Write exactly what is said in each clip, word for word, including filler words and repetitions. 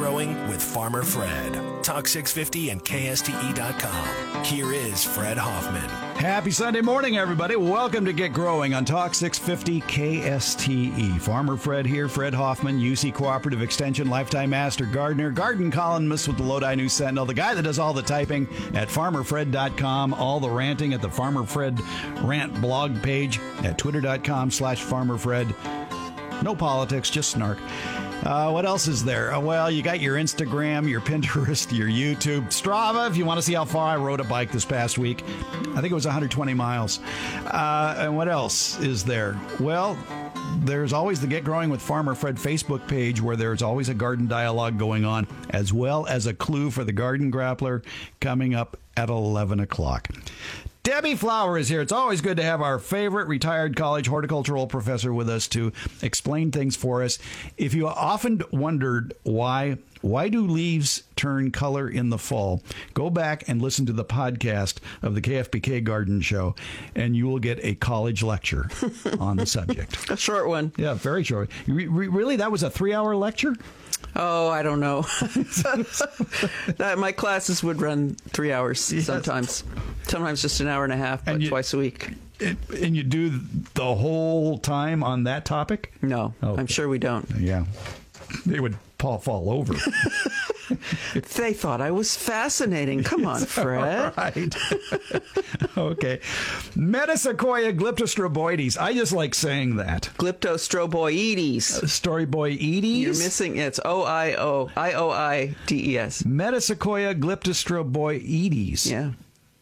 Growing with Farmer Fred. Talk six fifty and K S T E dot com. Here is Fred Hoffman. Happy Sunday morning, everybody. Welcome to Get Growing on Talk six fifty K S T E. Farmer Fred here, Fred Hoffman, U C Cooperative Extension, Lifetime Master Gardener, garden columnist with the Lodi News Sentinel, the guy that does all the typing at farmer fred dot com, all the ranting at the Farmer Fred Rant blog page at twitter dot com slash farmer fred. No politics, just snark. Uh, what else is there? Uh, well, you got your Instagram, your Pinterest, your YouTube, Strava, if you want to see how far I rode a bike this past week. I think it was one hundred twenty miles. Uh, and what else is there? Well, there's always the Get Growing with Farmer Fred Facebook page where there's always a garden dialogue going on, as well as a clue for the Garden Grappler coming up at eleven o'clock. Debbie Flower is here. It's always good to have our favorite retired college horticultural professor with us to explain things for us. If you often wondered why why do leaves turn color in the fall, go back and listen to the podcast of the K F B K Garden Show, and you will get a college lecture on the subject. A short one. Yeah, very short. Re- re- really? That was a three-hour lecture? Oh, I don't know. that, my classes would run three hours yes. sometimes. Sometimes just an hour and a half, but you, twice a week. It, and you do the whole time on that topic? No, okay. I'm sure we don't. Yeah. They would fall, fall over. They thought I was fascinating. Come on, Fred. Right. Okay. Metasequoia glyptostroboides. I just like saying that. Glyptostroboides. Uh, Storyboides? You're missing it. It's O I O I O I D E S. Metasequoia glyptostroboides. Yeah.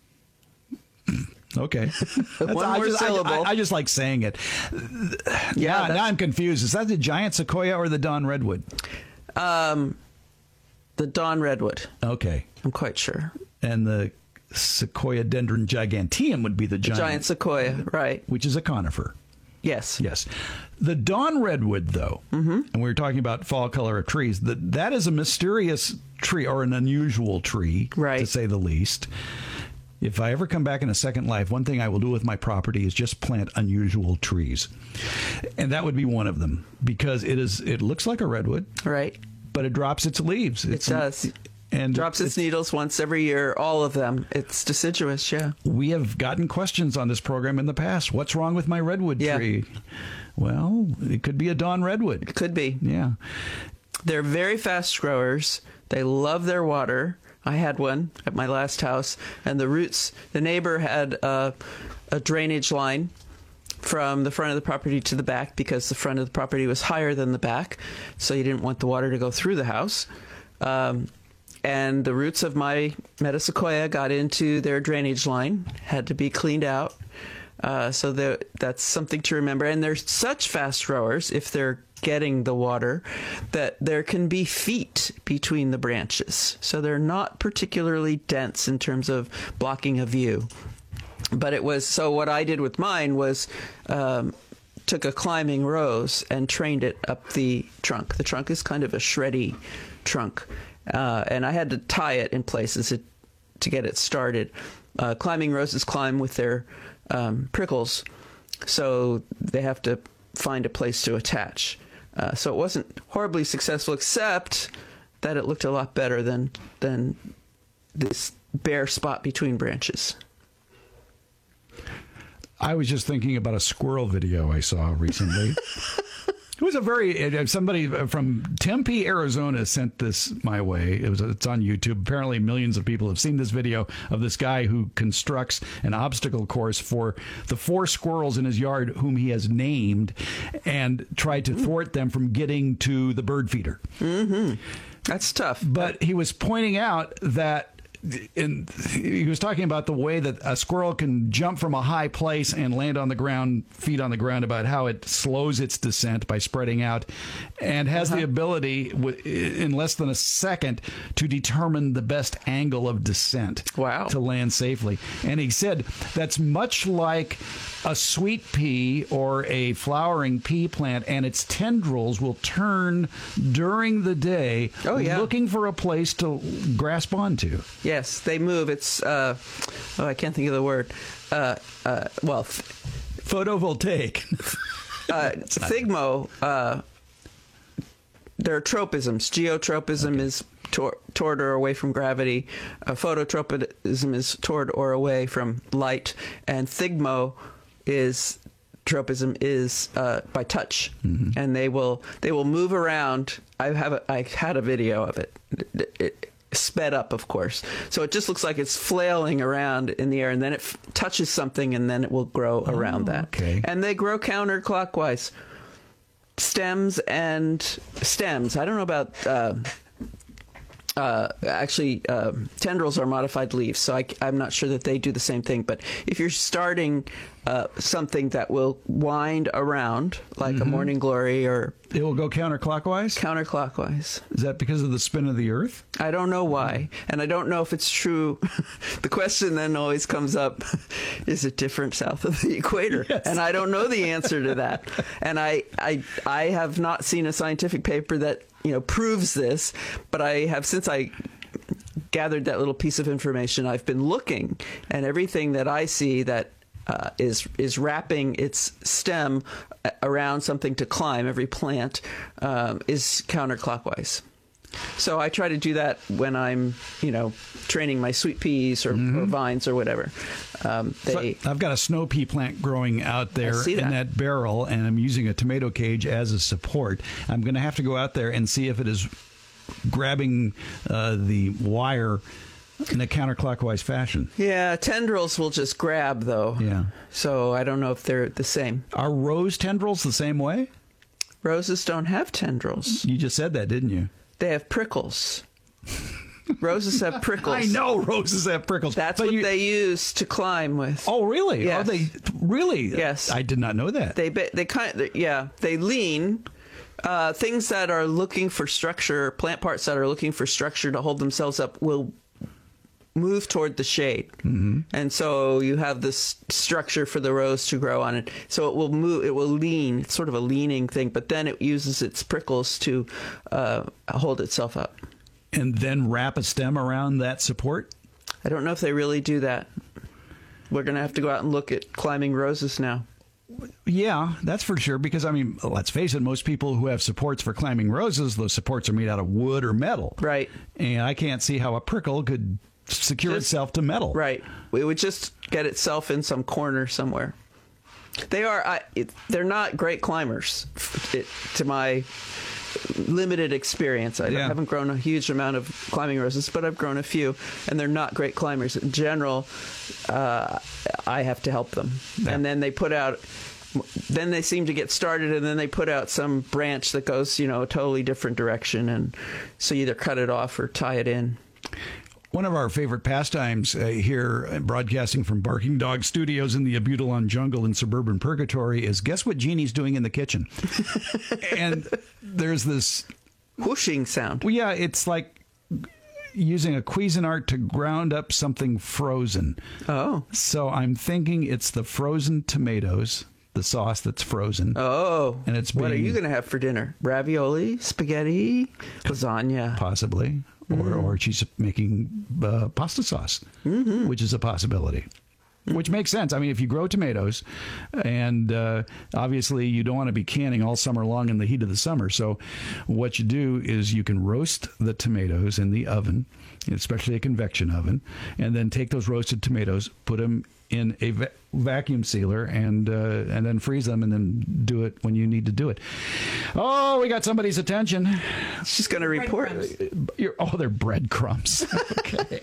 Okay. One more I just, syllable. I, I, I just like saying it. Yeah. Now, now I'm confused. Is that the giant sequoia or the Dawn redwood? Um, the Dawn redwood. Okay. I'm quite sure. And the Sequoia dendron giganteum would be the giant, the giant sequoia, right? Which is a conifer. Yes. Yes. The Dawn redwood, though, mm-hmm. and we were talking about fall color of trees, that that is a mysterious tree or an unusual tree, right, to say the least. If I ever come back in a second life, one thing I will do with my property is just plant unusual trees. And that would be one of them, because it is it looks like a redwood. Right. But it drops its leaves. It it's does. An, and drops its, its needles once every year, all of them. It's deciduous, yeah. We have gotten questions on this program in the past. What's wrong with my redwood yeah. tree? Well, it could be a Dawn redwood. It could be. Yeah. They're very fast growers. They love their water. I had one at my last house, and the roots, the neighbor had a, a drainage line from the front of the property to the back because the front of the property was higher than the back, so you didn't want the water to go through the house. Um, and the roots of my metasequoia got into their drainage line, had to be cleaned out. Uh, so the, that's something to remember. And they're such fast growers, if they're getting the water, that there can be feet between the branches. So they're not particularly dense in terms of blocking a view. But it was, so what I did with mine was um, took a climbing rose and trained it up the trunk. The trunk is kind of a shreddy trunk. Uh, and I had to tie it in places it, to get it started. Uh, climbing roses climb with their um, prickles, so they have to find a place to attach. Uh, so it wasn't horribly successful, except that it looked a lot better than than this bare spot between branches. I was just thinking about a squirrel video I saw recently. It was a very, somebody from Tempe, Arizona sent this my way. It was, it's on YouTube. Apparently millions of people have seen this video of this guy who constructs an obstacle course for the four squirrels in his yard whom he has named and tried to thwart them from getting to the bird feeder. Mm-hmm. That's tough. But he was pointing out that And he was talking about the way that a squirrel can jump from a high place and land on the ground, feet on the ground, about how it slows its descent by spreading out and has uh-huh. the ability in less than a second to determine the best angle of descent wow. to land safely. And he said that's much like a sweet pea or a flowering pea plant, and its tendrils will turn during the day oh, yeah. looking for a place to grasp onto. Yes, they move. It's, uh, oh, I can't think of the word. Uh, uh, well, th- photovoltaic. uh, Thigmo uh, there are tropisms. Geotropism okay. is tor- toward or away from gravity. Uh, phototropism is toward or away from light. And thigmo is tropism is uh, by touch, mm-hmm. and they will they will move around. I have a, I had a video of it. It, it sped up, of course, so it just looks like it's flailing around in the air, and then it f- touches something, and then it will grow oh, around that. Okay. And they grow counterclockwise. Stems and stems. I don't know about. Uh, Uh, actually, uh, tendrils are modified leaves, so I, I'm not sure that they do the same thing. But if you're starting uh, something that will wind around, like mm-hmm. a morning glory, or it will go counterclockwise? Counterclockwise. Is that because of the spin of the Earth? I don't know why, and I don't know if it's true. The question then always comes up, is it different south of the equator? Yes. And I don't know the answer to that. And I, I, I have not seen a scientific paper that you know, proves this, but I have, since I gathered that little piece of information, I've been looking, and everything that I see that uh, is is wrapping its stem around something to climb, every plant, um, is counterclockwise. So I try to do that when I'm, you know, training my sweet peas or, mm-hmm. or vines or whatever. Um, they, so I've got a snow pea plant growing out there that. in that barrel, and I'm using a tomato cage as a support. I'm going to have to go out there and see if it is grabbing uh, the wire in a counterclockwise fashion. Yeah, tendrils will just grab, though. Yeah. So I don't know if they're the same. Are rose tendrils the same way? Roses don't have tendrils. You just said that, didn't you? They have prickles. Roses have prickles. I know roses have prickles. That's but what you... they use to climb with. Oh, really? Yes. Oh, they really? Yes. I did not know that. They they kind of, yeah, they lean. Uh, things that are looking for structure, plant parts that are looking for structure to hold themselves up, will move toward the shade. Mm-hmm. And so you have this structure for the rose to grow on it. So it will move, it will lean. It's sort of a leaning thing, but then it uses its prickles to uh, hold itself up. And then wrap a stem around that support? I don't know if they really do that. We're going to have to go out and look at climbing roses now. Yeah, that's for sure. Because, I mean, let's face it, most people who have supports for climbing roses, those supports are made out of wood or metal. Right. And I can't see how a prickle could secure just, itself to metal. Right. It would just get itself in some corner somewhere. They are, I, it, they're not great climbers, it, to my limited experience. I yeah. haven't grown a huge amount of climbing roses, but I've grown a few, and they're not great climbers. In general, uh, I have to help them. Yeah. And then they put out, then they seem to get started, and then they put out some branch that goes, you know, a totally different direction, and so you either cut it off or tie it in. One of our favorite pastimes uh, here, broadcasting from Barking Dog Studios in the Abutilon jungle in suburban Purgatory, is guess what Jeannie's doing in the kitchen? And there's this whooshing sound. Well, yeah, it's like using a Cuisinart to ground up something frozen. Oh. So I'm thinking it's the frozen tomatoes, the sauce that's frozen. Oh. And it's what being, are you going to have for dinner? Ravioli, spaghetti, lasagna? Possibly. Or, mm. or she's making uh, pasta sauce, mm-hmm. which is a possibility, mm-hmm. which makes sense. I mean, if you grow tomatoes, and uh, obviously you don't want to be canning all summer long in the heat of the summer. So what you do is you can roast the tomatoes in the oven, especially a convection oven, and then take those roasted tomatoes, put them in a va- vacuum sealer, and uh, and then freeze them, and then do it when you need to do it. Oh, we got somebody's attention. She's going to report. You're, oh, they're breadcrumbs. Okay.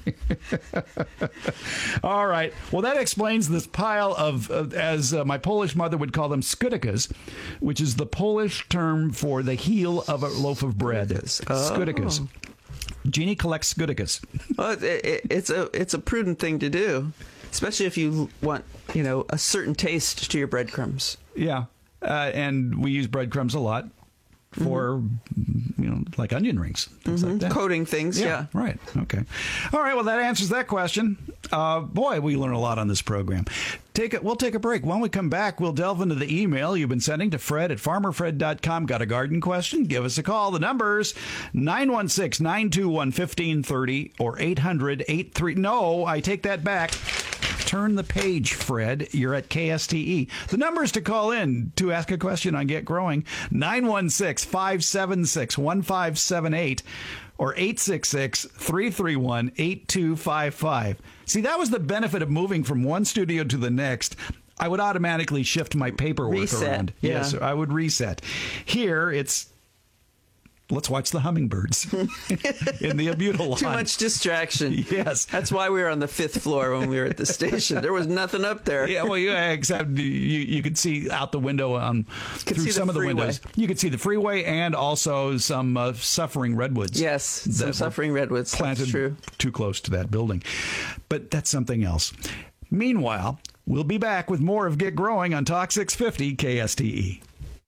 All right. Well, that explains this pile of, of as uh, my Polish mother would call them, skudykas, which is the Polish term for the heel of a loaf of bread. Oh. Skudykas. Jeannie collects skudykas. Well, it, it, it's a it's a prudent thing to do, especially if you want, you know, a certain taste to your breadcrumbs. Yeah, uh, and we use breadcrumbs a lot for, mm-hmm. you know, like onion rings, things mm-hmm. like that. Coating things, yeah. yeah. Right, okay. All right, well, that answers that question. Uh, boy, we learn a lot on this program. Take it. We'll take a break. When we come back, we'll delve into the email you've been sending to Fred at farmer fred dot com. Got a garden question? Give us a call. The number's nine one six, nine two one, one five three zero or eight hundred, eight three... No, I take that back. Turn the page, Fred. You're at K S T E. The numbers to call in to ask a question on Get Growing, nine one six, five seven six, one five seven eight or eight six six, three three one, eight two five five. See, that was the benefit of moving from one studio to the next. I would automatically shift my paperwork reset. around. Yeah. Yes, I would reset. Here, it's let's watch the hummingbirds in the Abutil Too line. much distraction. Yes. That's why we were on the fifth floor when we were at the station. There was nothing up there. Yeah, well, yeah, except you you could see out the window on through see some the of the freeway. windows. You could see the freeway and also some uh, suffering redwoods. Yes, some that were suffering redwoods. planted That's true. too close to that building. But that's something else. Meanwhile, we'll be back with more of Get Growing on Talk six fifty K S T E.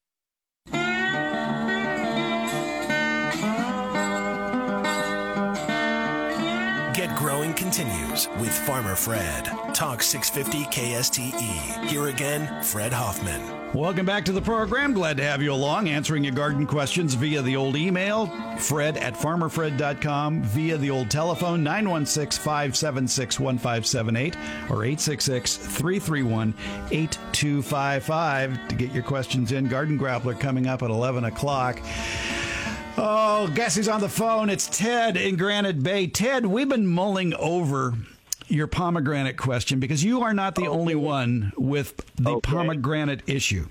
Get Growing continues with Farmer Fred. Talk six fifty K S T E. Here again, Fred Hoffman. Welcome back to the program. Glad to have you along, answering your garden questions via the old email, fred at farmer fred dot com, via the old telephone, nine one six, five seven six, one five seven eight, or eight six six, three three one, eight two five five to get your questions in. Garden Grappler coming up at eleven o'clock. Oh, guess who's on the phone? It's Ted in Granite Bay. Ted, we've been mulling over your pomegranate question because you are not the Okay. only one with the Okay. pomegranate issue.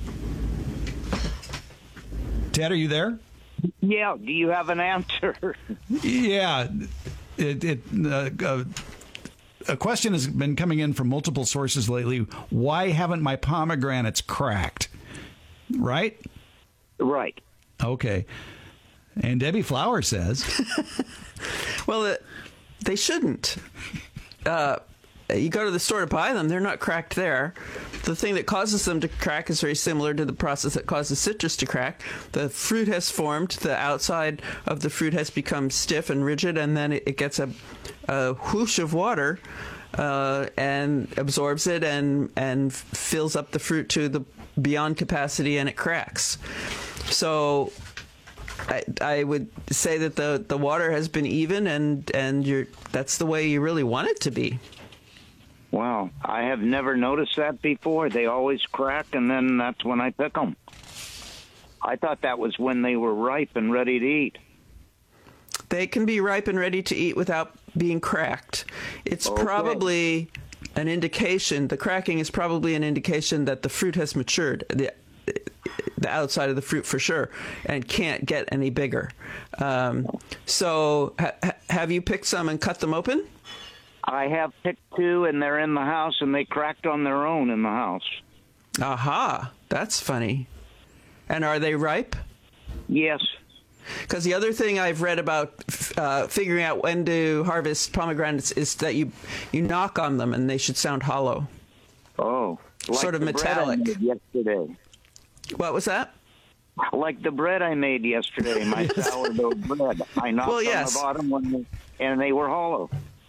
Ted, are you there? Yeah, do you have an answer? Yeah. It, it, uh, uh, a question has been coming in from multiple sources lately. Why haven't my pomegranates cracked? Right? Right. Okay. And Debbie Flower says, Well, uh, they shouldn't. Uh, you go to the store to buy them, they're not cracked there. The thing that causes them to crack is very similar to the process that causes citrus to crack. The fruit has formed, the outside of the fruit has become stiff and rigid, and then it, it gets a, a whoosh of water uh, and absorbs it and, and fills up the fruit to the beyond capacity, and it cracks. So I, I would say that the, the water has been even, and, and you're, that's the way you really want it to be. Wow, I have never noticed that before. They always crack, and then that's when I pick them. I thought that was when they were ripe and ready to eat. They can be ripe and ready to eat without being cracked. It's Okay. probably an indication, the cracking is probably an indication that the fruit has matured, the, the outside of the fruit for sure, and can't get any bigger. Um, so ha- have you picked some and cut them open? I have picked two, and they're in the house, and they cracked on their own in the house. Aha, that's funny. And are they ripe? Yes. Because the other thing I've read about uh, figuring out when to harvest pomegranates is that you you knock on them and they should sound hollow. Oh. Like Sort of the bread I metallic. made yesterday. What was that? Like the bread I made yesterday, my sourdough bread. I knocked Well, yes. on the bottom when they, and they were hollow.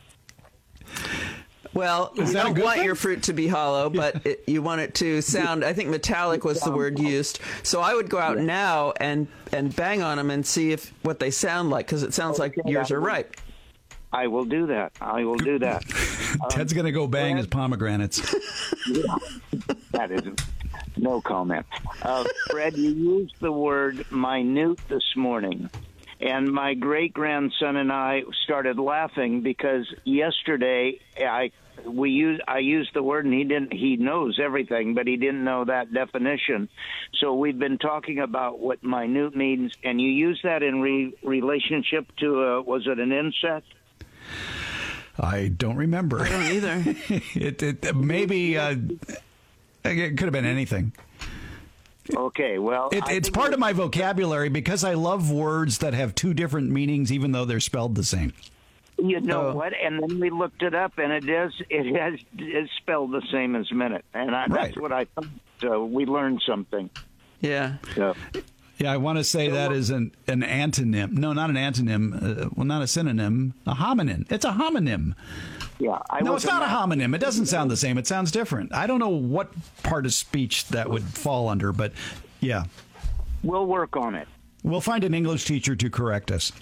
Well, you that a don't good want thing? your fruit to be hollow, but it, you want it to sound, I think metallic was the word used. So I would go out now and, and bang on them and see if what they sound like, because it sounds like Okay, yours that are would- ripe. I will do that. I will do that. Ted's going to go bang Fred? his pomegranates. That is no comment. Uh, Fred, you used the word minute this morning, and my great-grandson and I started laughing because yesterday I we used I used the word, and he didn't. He knows everything, but he didn't know that definition. So we've been talking about what minute means, and you use that in re- relationship to uh, was it an insect? I don't remember. I don't either. it, it maybe uh, it could have been anything. Okay, well, It, I it's think part it- of my vocabulary because I love words that have two different meanings, even though they're spelled the same. You know Oh. what? And then we looked it up, and it is it has it's spelled the same as minute, and I, Right. that's what I thought. So we learned something. Yeah. So, Yeah, I want to say that is an, an antonym. No, not an antonym. Uh, well, not a synonym. A homonym. It's a homonym. yeah, I No, was it's not a math- homonym. It doesn't sound the same. It sounds different. I don't know what part of speech that would fall under, but yeah. We'll work on it. We'll find an English teacher to correct us.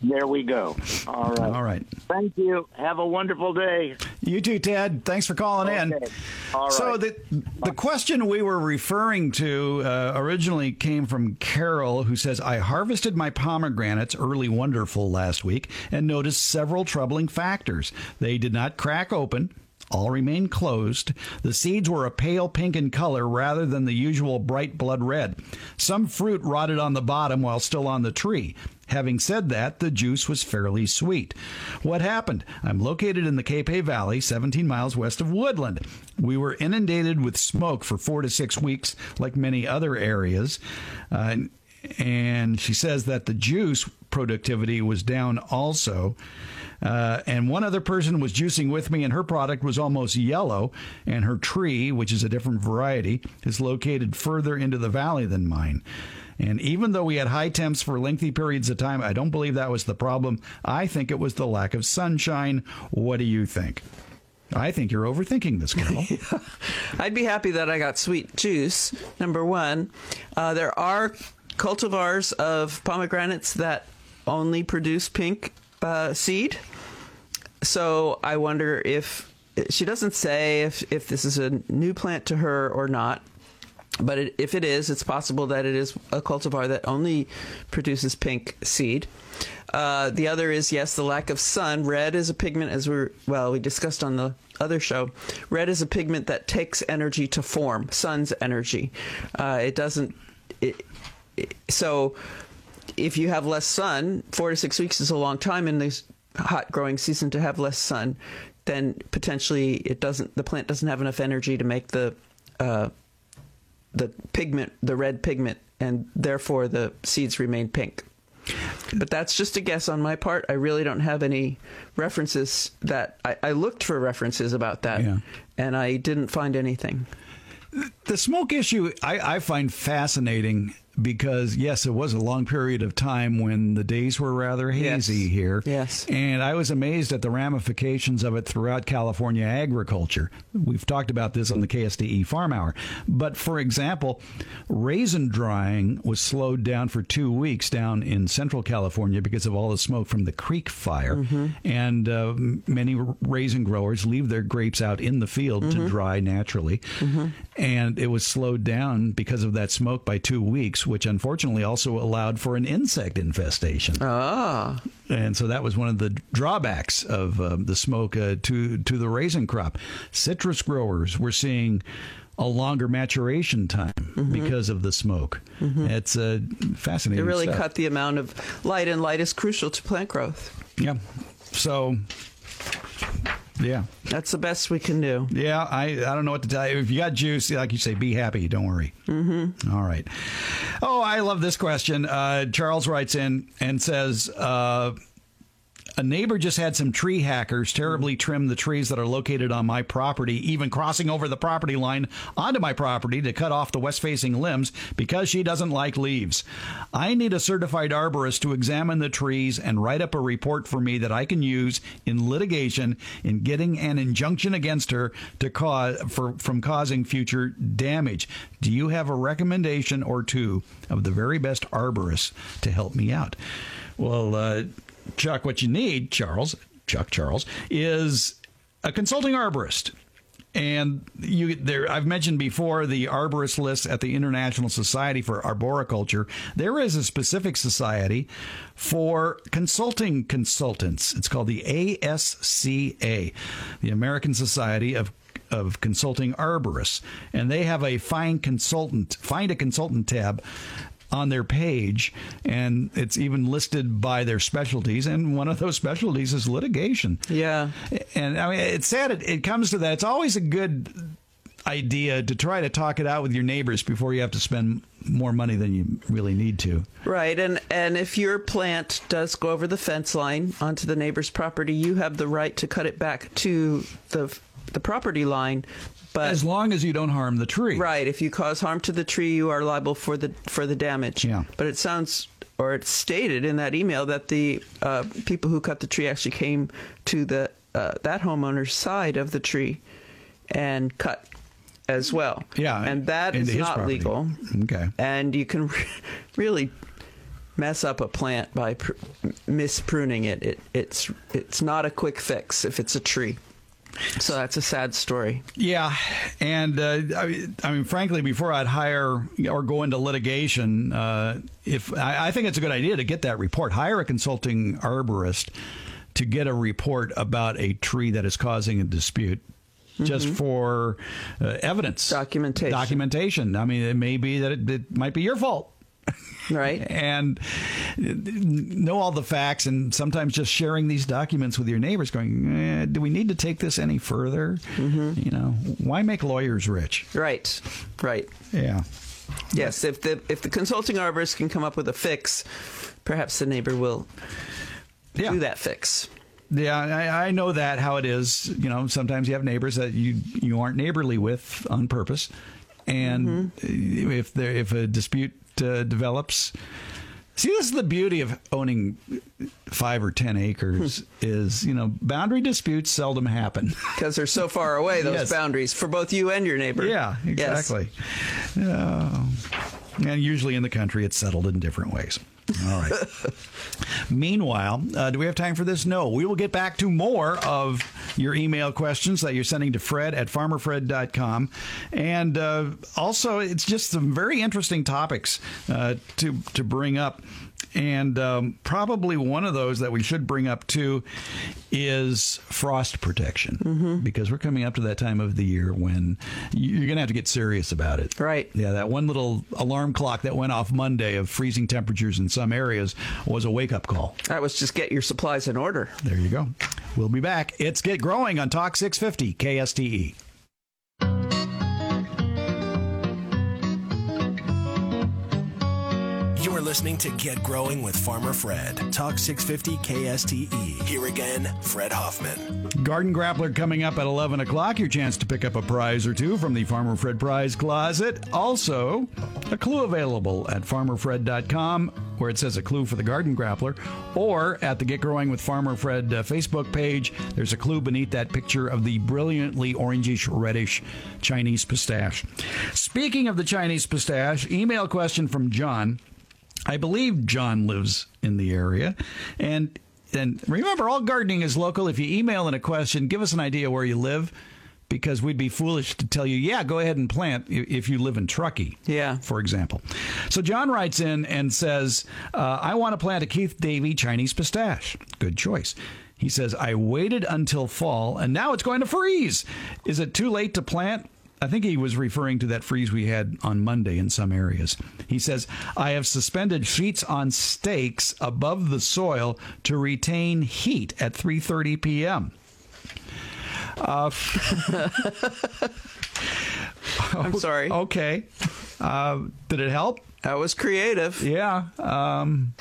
There we go. All right. All right. Thank you. Have a wonderful day. You too, Ted. Thanks for calling Okay. in. All right. So the the question we were referring to uh, originally came from Carol, who says, I harvested my pomegranates early wonderful last week and noticed several troubling factors. They did not crack open. All remained closed. The seeds were a pale pink in color rather than the usual bright blood red. Some fruit rotted on the bottom while still on the tree. Having said that, the juice was fairly sweet. What happened? I'm located in the Capay Valley, seventeen miles west of Woodland. We were inundated with smoke for four to six weeks, like many other areas. Uh, and she says that the juice productivity was down also. Uh, and one other person was juicing with me, and her product was almost yellow, and her tree, which is a different variety, is located further into the valley than mine. And even though we had high temps for lengthy periods of time, I don't believe that was the problem. I think it was the lack of sunshine. What do you think? I think you're overthinking this, Carol. I'd be happy that I got sweet juice, number one. Uh, there are cultivars of pomegranates that only produce pink uh, seed. So I wonder if, she doesn't say if, if this is a new plant to her or not. But it, if it is, it's possible that it is a cultivar that only produces pink seed. Uh, the other is, yes, the lack of sun. Red is a pigment, as we're, well, we discussed on the other show. Red is a pigment that takes energy to form, sun's energy. Uh, it doesn't, it, it, so if you have less sun, four to six weeks is a long time in this hot growing season to have less sun, then potentially it doesn't, the plant doesn't have enough energy to make the, uh, the pigment, the red pigment, and therefore the seeds remain pink. But that's just a guess on my part. I really don't have any references that I, I looked for references about that, Yeah. and I didn't find anything. The smoke issue I, I find fascinating because, yes, it was a long period of time when the days were rather hazy Yes. here. Yes. And I was amazed at the ramifications of it throughout California agriculture. We've talked about this on the K S T E Farm Hour. But, for example, raisin drying was slowed down for two weeks down in central California because of all the smoke from the creek fire. Mm-hmm. And uh, many raisin growers leave their grapes out in the field mm-hmm. to dry naturally. Mm-hmm. And it was slowed down because of that smoke by two weeks, which unfortunately also allowed for an insect infestation. Ah. And so that was one of the drawbacks of uh, the smoke uh, to, to the raisin crop. Citrus growers were seeing a longer maturation time mm-hmm. because of the smoke. Mm-hmm. It's uh, fascinating It really stuff. cut the amount of light, and light is crucial to plant growth. Yeah. So... Yeah. That's the best we can do. Yeah, I, I don't know what to tell you. If you got juice, like you say, be happy. Don't worry. Mm-hmm. All right. Oh, I love this question. Uh, Charles writes in and says, uh, a neighbor just had some tree hackers terribly trim the trees that are located on my property, even crossing over the property line onto my property to cut off the west-facing limbs because she doesn't like leaves. I need a certified arborist to examine the trees and write up a report for me that I can use in litigation in getting an injunction against her to cause for from causing future damage. Do you have a recommendation or two of the very best arborists to help me out? Well, uh, Chuck, what you need, Charles, Chuck Charles, is a consulting arborist. And you, there, I've mentioned before the arborist list at the International Society for Arboriculture. There is a specific society for consulting consultants. It's called the A S C A, the American Society of of Consulting Arborists. And they have a find consultant, find a consultant tab on their page, and it's even listed by their specialties, and one of those specialties is litigation. Yeah. And I mean, it's sad it, it comes to that. It's always a good idea to try to talk it out with your neighbors before you have to spend more money than you really need to. Right, and and if your plant does go over the fence line onto the neighbor's property, you have the right to cut it back to the the property line. But as long as you don't harm the tree. Right. If you cause harm to the tree, you are liable for the for the damage. Yeah. But it sounds, or it's stated in that email that the uh, people who cut the tree actually came to the uh, that homeowner's side of the tree and cut as well. Yeah. And that is not property. legal. Okay. And you can re- really mess up a plant by pr- mispruning it. It it's it's not a quick fix if it's a tree. So that's a sad story. Yeah, and uh, I, I mean, frankly, before I'd hire or go into litigation, uh, if I, I think it's a good idea to get that report, hire a consulting arborist to get a report about a tree that is causing a dispute. Just mm-hmm. for uh, evidence, documentation. Documentation. I mean, it may be that it, it might be your fault. Right. And know all the facts, and sometimes just sharing these documents with your neighbors going, eh, do we need to take this any further? Mm-hmm. You know, why make lawyers rich? Right. Right. Yeah. Yes. If the if the consulting arborist can come up with a fix, perhaps the neighbor will yeah. do that fix. Yeah, I, I know that how it is. You know, sometimes you have neighbors that you you aren't neighborly with on purpose, and mm-hmm. if there if a dispute uh, develops, see, this is the beauty of owning five or ten acres hmm. is, you know, boundary disputes seldom happen because they're so far away. Those yes. boundaries for both you and your neighbor. Yeah, exactly. Yes. Uh, and usually in the country, it's settled in different ways. All right. Meanwhile, uh, do we have time for this? No. We will get back to more of your email questions that you're sending to Fred at farmer fred dot com. And uh, also, it's just some very interesting topics uh, to, to bring up. And um, probably one of those that we should bring up, too, is frost protection. Mm-hmm. Because we're coming up to that time of the year when you're going to have to get serious about it. Right. Yeah, that one little alarm clock that went off Monday of freezing temperatures in some areas was a wake-up call. That was just get your supplies in order. There you go. We'll be back. It's Get Growing on Talk six fifty K S T E. You're listening to Get Growing with Farmer Fred. Talk six fifty K S T E. Here again, Fred Hoffman. Garden Grappler coming up at eleven o'clock. Your chance to pick up a prize or two from the Farmer Fred Prize Closet. Also, a clue available at farmer fred dot com where it says a clue for the Garden Grappler, or at the Get Growing with Farmer Fred uh, Facebook page. There's a clue beneath that picture of the brilliantly orangish reddish Chinese pistache. Speaking of the Chinese pistache, email question from John. I believe John lives in the area. And and remember, all gardening is local. If you email in a question, give us an idea where you live, because we'd be foolish to tell you, yeah, go ahead and plant if you live in Truckee, yeah, for example. So John writes in and says, uh, I want to plant a Keith Davey Chinese pistache. Good choice. He says, I waited until fall, and now it's going to freeze. Is it too late to plant? I think he was referring to that freeze we had on Monday in some areas. He says, I have suspended sheets on stakes above the soil to retain heat at three thirty p.m. Uh, I'm sorry. Okay. Uh, did it help? That was creative. Yeah. Um,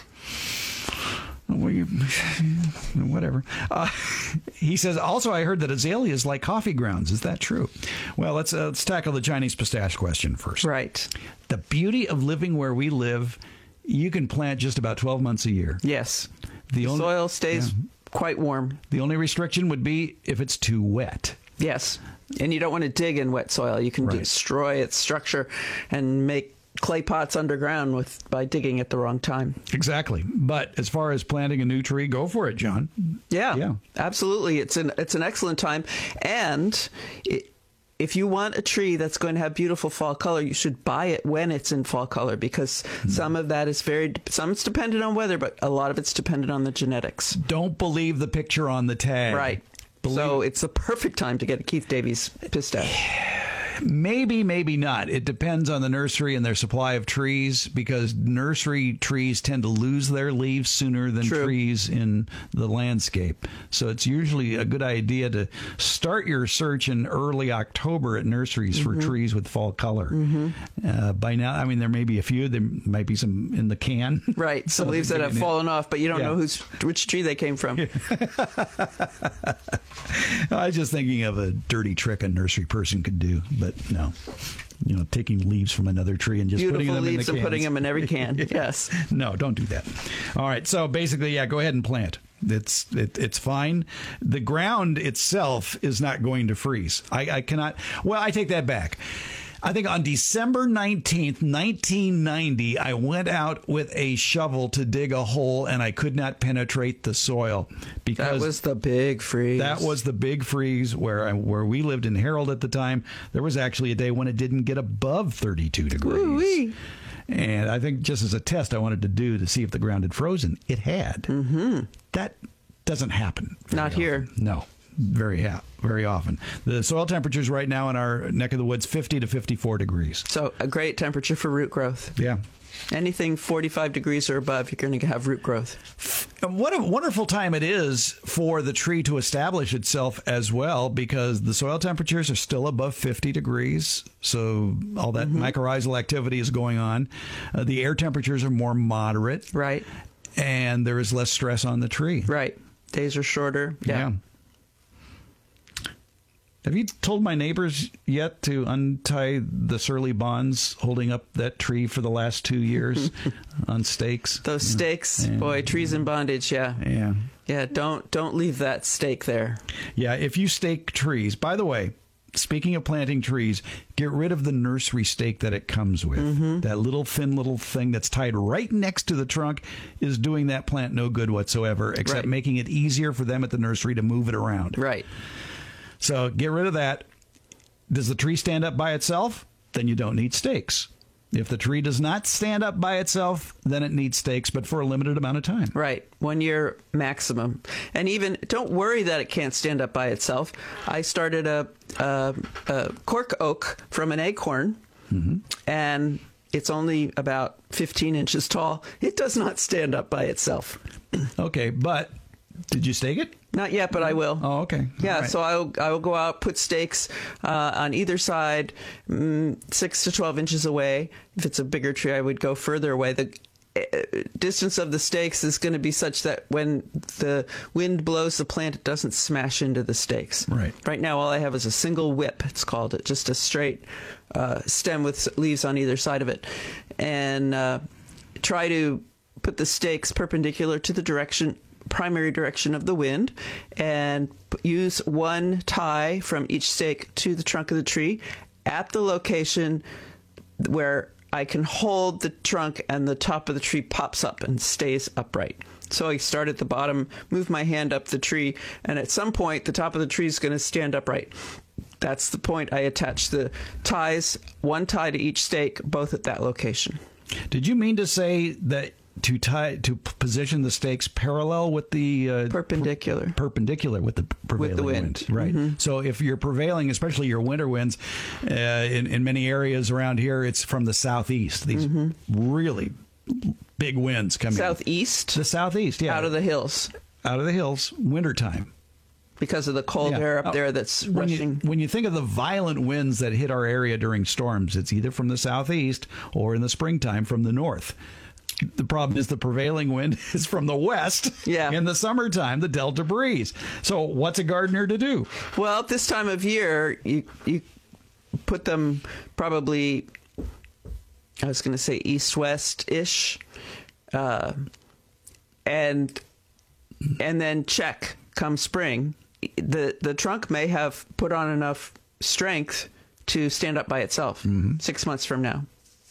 whatever. Uh, he says, also, I heard that azaleas like coffee grounds. Is that true? Well, let's uh, let's tackle the Chinese pistache question first. Right. The beauty of living where we live, you can plant just about twelve months a year. Yes. The, the only, soil stays yeah. quite warm. The only restriction would be if it's too wet. Yes. And you don't want to dig in wet soil. You can right. destroy its structure and make clay pots underground with by digging at the wrong time. Exactly. But as far as planting a new tree, go for it, John. Yeah, yeah. Absolutely. It's an it's an excellent time. And it, if you want a tree that's going to have beautiful fall color, you should buy it when it's in fall color, because mm. some of that is very, some it's dependent on weather, but a lot of it's dependent on the genetics. Don't believe the picture on the tag. Right. Believe so it's the perfect time to get a Keith Davies pistache. Maybe, maybe not. It depends on the nursery and their supply of trees, because nursery trees tend to lose their leaves sooner than True. trees in the landscape. So it's usually a good idea to start your search in early October at nurseries mm-hmm. for trees with fall color. Mm-hmm. Uh, by now, I mean, there may be a few. There might be some in the can. Right. Some leaves that have fallen off, but you don't yeah. know who's which tree they came from. I was just thinking of a dirty trick a nursery person could do, but no, you know, taking leaves from another tree and just Beautiful putting them in the leaves cans. and putting them in every can. Yes. No, don't do that. All right. So basically, yeah, go ahead and plant. It's it, it's fine. The ground itself is not going to freeze. I, I cannot. Well, I take that back. I think on December nineteenth, nineteen ninety, I went out with a shovel to dig a hole, and I could not penetrate the soil because that was the big freeze. That was the big freeze where I, where we lived in Harold at the time. There was actually a day when it didn't get above thirty-two degrees. Woo-wee. And I think just as a test I wanted to do to see if the ground had frozen, it had. Mm-hmm. That doesn't happen. Not often. here. No. Very ha- very often. The soil temperatures right now in our neck of the woods, fifty to fifty-four degrees. So a great temperature for root growth. Yeah. Anything forty-five degrees or above, you're going to have root growth. And what a wonderful time it is for the tree to establish itself as well, because the soil temperatures are still above fifty degrees. So all that mm-hmm. mycorrhizal activity is going on. Uh, the air temperatures are more moderate. Right. And there is less stress on the tree. Right. Days are shorter. Yeah. yeah. Have you told my neighbors yet to untie the surly bonds holding up that tree for the last two years on stakes? Those stakes, yeah. boy, trees in bondage, yeah. Yeah. Yeah, don't don't leave that stake there. Yeah, if you stake trees, by the way, speaking of planting trees, get rid of the nursery stake that it comes with. Mm-hmm. That little thin little thing that's tied right next to the trunk is doing that plant no good whatsoever, except right. making it easier for them at the nursery to move it around. Right. So get rid of that. Does the tree stand up by itself? Then you don't need stakes. If the tree does not stand up by itself, then it needs stakes, but for a limited amount of time. Right. One year maximum. And even don't worry that it can't stand up by itself. I started a, a, a cork oak from an acorn, mm-hmm. and it's only about fifteen inches tall. It does not stand up by itself. Okay, but did you stake it? Not yet, but I will. Oh, okay. Yeah, right. so I'll I will go out, put stakes uh, on either side, mm, six to twelve inches away. If it's a bigger tree, I would go further away. The uh, distance of the stakes is going to be such that when the wind blows the plant, it doesn't smash into the stakes. Right. Right now, all I have is a single whip. It's called it, just a straight uh, stem with leaves on either side of it, and uh, try to put the stakes perpendicular to the direction. primary direction of the wind, and use one tie from each stake to the trunk of the tree at the location where I can hold the trunk and the top of the tree pops up and stays upright. So I start at the bottom, move my hand up the tree, and at some point the top of the tree is going to stand upright. That's the point I attach the ties, one tie to each stake, both at that location. Did you mean to say that to tie to position the stakes parallel with the uh, perpendicular per- perpendicular with the prevailing with the wind, wind. Right? Mm-hmm. So if you're prevailing, especially your winter winds, uh, in in many areas around here, it's from the southeast. These mm-hmm. really big winds coming southeast, the southeast, yeah, out of the hills, out of the hills, wintertime. Because of the cold yeah. air up oh, there that's when rushing. You, when you think of the violent winds that hit our area during storms, it's either from the southeast or in the springtime from the north. The problem is the prevailing wind is from the west. Yeah. In the summertime, the delta breeze. So what's a gardener to do? Well, at this time of year, you you put them probably, I was going to say east-west-ish, uh, and and then check come spring. The, the trunk may have put on enough strength to stand up by itself mm-hmm. six months from now.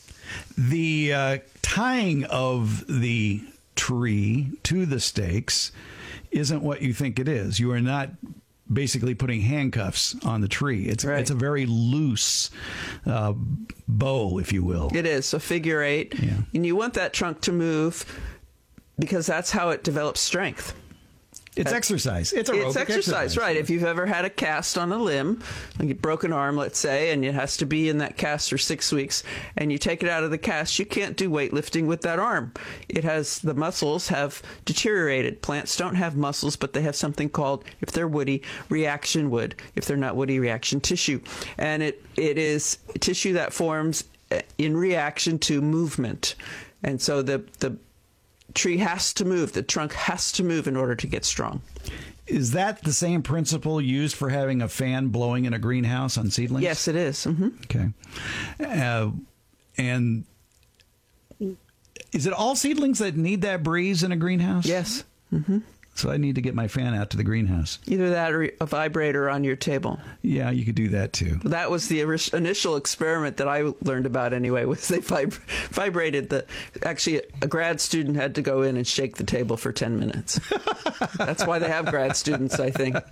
The uh, tying of the tree to the stakes isn't what you think it is. You are not basically putting handcuffs on the tree. It's right. it's a very loose uh, bow, if you will. It is a figure eight, yeah. and you want that trunk to move because that's how it develops strength. It's exercise. It's aerobic It's exercise, exercise, right. If you've ever had a cast on a limb, like a broken arm, let's say, and it has to be in that cast for six weeks, and you take it out of the cast, you can't do weightlifting with that arm. It has, the muscles have deteriorated. Plants don't have muscles, but they have something called, if they're woody, reaction wood. If they're not woody, reaction tissue. And it it is tissue that forms in reaction to movement. And so the the tree has to move. The trunk has to move in order to get strong. Is that the same principle used for having a fan blowing in a greenhouse on seedlings? Yes, it is. Mm-hmm. Okay. Uh, and is it all seedlings that need that breeze in a greenhouse? Yes. Mm-hmm. So I need to get my fan out to the greenhouse. Either that or a vibrator on your table. Yeah, you could do that too. That was the initial experiment that I learned about anyway, was they vib- vibrated the... Actually, a grad student had to go in and shake the table for ten minutes. That's why they have grad students, I think.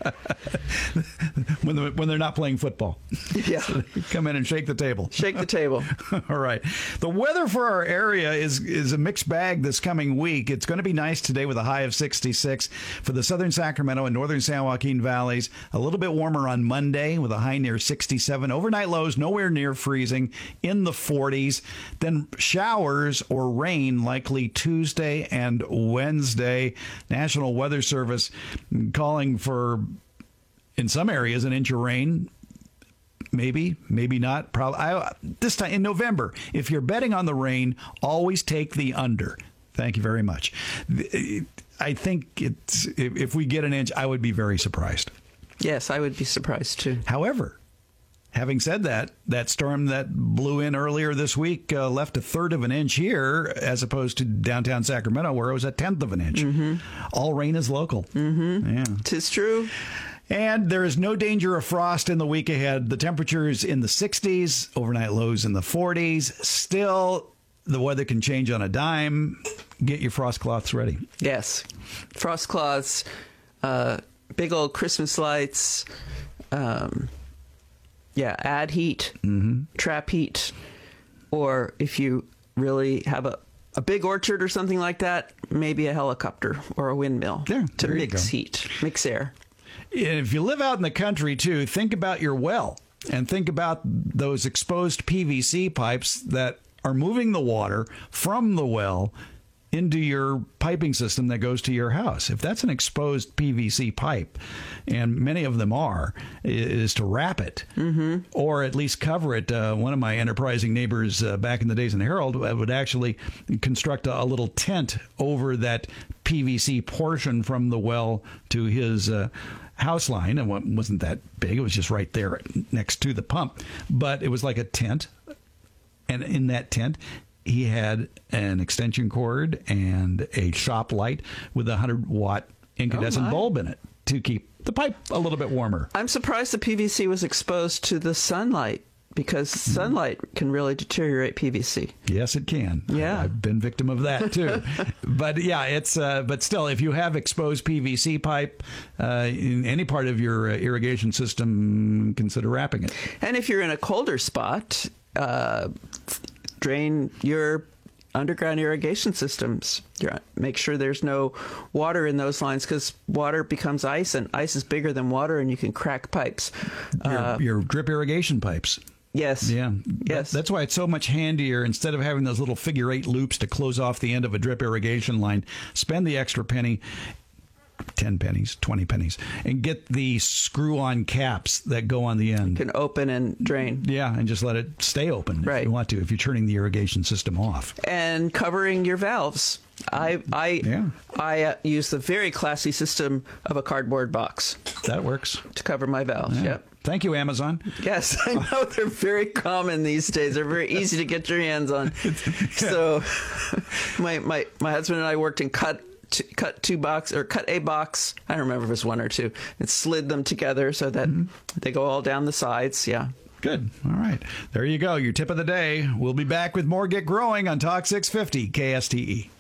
when, the, when they're not playing football. Yeah. So come in and shake the table. Shake the table. All right. The weather for our area is, is a mixed bag this coming week. It's going to be nice today with a high of sixty-six for the southern Sacramento and northern San Joaquin valleys. A little bit warmer on Monday with a high near sixty-seven. Overnight lows nowhere near freezing in the forties. Then showers or rain likely Tuesday and Wednesday. National Weather Service calling for, in some areas, an inch of rain. Maybe, maybe not. Probably I, this time in November. If you're betting on the rain, always take the under. Thank you very much. I think it's, if we get an inch, I would be very surprised. Yes, I would be surprised too. However, having said that, that storm that blew in earlier this week uh, left a third of an inch here, as opposed to downtown Sacramento, where it was a tenth of an inch. Mm-hmm. All rain is local. Mm-hmm. Yeah, 'tis true. And there is no danger of frost in the week ahead. The temperatures in the sixties, overnight lows in the forties. Still, the weather can change on a dime. Get your frost cloths ready. Yes. Frost cloths, uh, big old Christmas lights. Um, yeah, add heat, mm-hmm. trap heat. Or if you really have a, a big orchard or something like that, maybe a helicopter or a windmill there, to there mix heat, mix air. If you live out in the country, too, think about your well and think about those exposed P V C pipes that are moving the water from the well into your piping system that goes to your house. If that's an exposed P V C pipe, and many of them are, is to wrap it mm-hmm. or at least cover it. Uh, one of my enterprising neighbors uh, back in the days in the Herald would actually construct a, a little tent over that P V C portion from the well to his uh, house line. And it wasn't that big. It was just right there next to the pump. But it was like a tent. And in that tent, he had an extension cord and a shop light with a one hundred watt incandescent oh bulb in it to keep the pipe a little bit warmer. I'm surprised the P V C was exposed to the sunlight, because sunlight can really deteriorate P V C. Yes, it can. Yeah. I've been victim of that, too. But, yeah, it's uh, but still, if you have exposed P V C pipe uh, in any part of your uh, irrigation system, consider wrapping it. And if you're in a colder spot, uh, drain your underground irrigation systems. Make sure there's no water in those lines, because water becomes ice, and ice is bigger than water, and you can crack pipes. Your, Uh, your drip irrigation pipes. Yes. Yeah. Yes. That's why it's so much handier, instead of having those little figure eight loops to close off the end of a drip irrigation line, spend the extra penny, ten pennies, twenty pennies, and get the screw-on caps that go on the end. Can open and drain. Yeah, and just let it stay open Right. if you want to, if you're turning the irrigation system off. And covering your valves. I I Yeah. I uh, use the very classy system of a cardboard box That works. to cover my valves. Yeah. Yep. Thank you, Amazon. Yes, I know they're very common these days. They're very easy to get your hands on. So, my my my husband and I worked in cut to, cut two box or cut a box. I don't remember if it was one or two. And slid them together so that mm-hmm. they go all down the sides. Yeah. Good. All right. There you go. Your tip of the day. We'll be back with more Get Growing on Talk six fifty K S T E.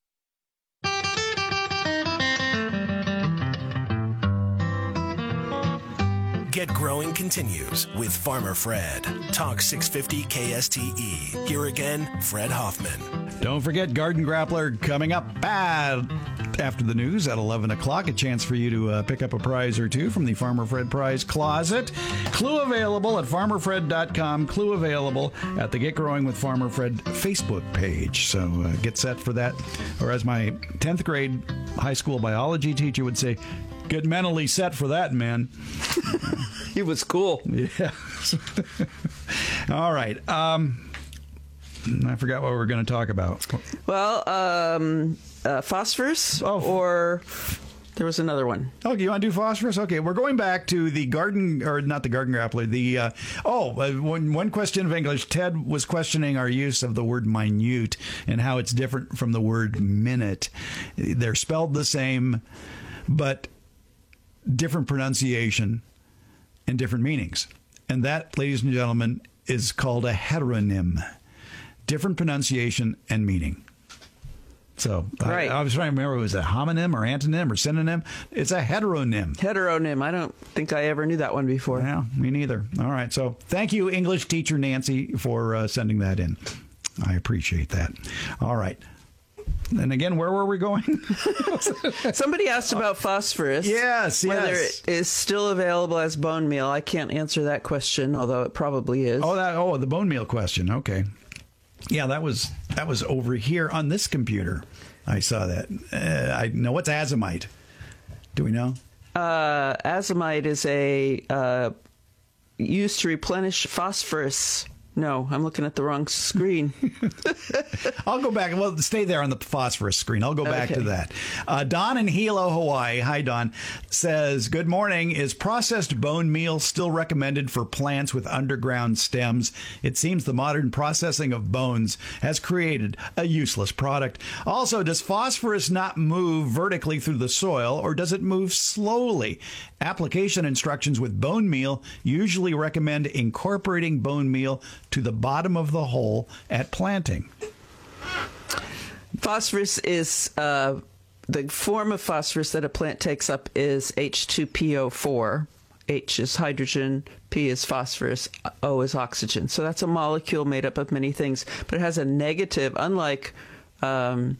Get Growing continues with Farmer Fred. Talk six fifty K S T E. Here again, Fred Hoffman. Don't forget Garden Grappler coming up bad after the news at eleven o'clock. A chance for you to uh, pick up a prize or two from the Farmer Fred Prize Closet. Clue available at farmer fred dot com. Clue available at the Get Growing with Farmer Fred Facebook page. So uh, get set for that. Or as my tenth grade high school biology teacher would say, get mentally set for that, man. He was cool. Yeah. All right. Um, I forgot what we were going to talk about. Well, um, uh, phosphorus Oh. or there was another one. Okay, you want to do phosphorus? Okay, we're going back to the garden, or not the garden grappler. The uh, oh, uh, one, one question of English. Ted was questioning our use of the word minute and how it's different from the word minute. They're spelled the same, but different pronunciation and different meanings. And that, ladies and gentlemen, is called a heteronym. Different pronunciation and meaning. So right. I, I was trying to remember, was it a homonym or antonym or synonym? It's a heteronym. Heteronym. I don't think I ever knew that one before. Yeah, me neither. All right. So thank you, English teacher Nancy, for uh, sending that in. I appreciate that. All right. And again, where were we going? Somebody asked about phosphorus. Yes, yes. Whether it is still available as bone meal. I can't answer that question, although it probably is. Oh, that. Oh, the bone meal question. Okay. Yeah, that was that was over here on this computer. I saw that. Uh, I know what's azomite. Do we know? Uh, azomite is a uh, used to replenish phosphorus. No, I'm looking at the wrong screen. I'll go back. Well, stay there on the phosphorus screen. I'll go back okay. to that. Uh, Don in Hilo, Hawaii. Hi, Don. Says, good morning. Is processed bone meal still recommended for plants with underground stems? It seems the modern processing of bones has created a useless product. Also, does phosphorus not move vertically through the soil, or does it move slowly? Application instructions with bone meal usually recommend incorporating bone meal to the bottom of the hole at planting. Phosphorus is, uh, the form of phosphorus that a plant takes up is H two P O four. H is hydrogen, P is phosphorus, O is oxygen. So that's a molecule made up of many things, but it has a negative, unlike um,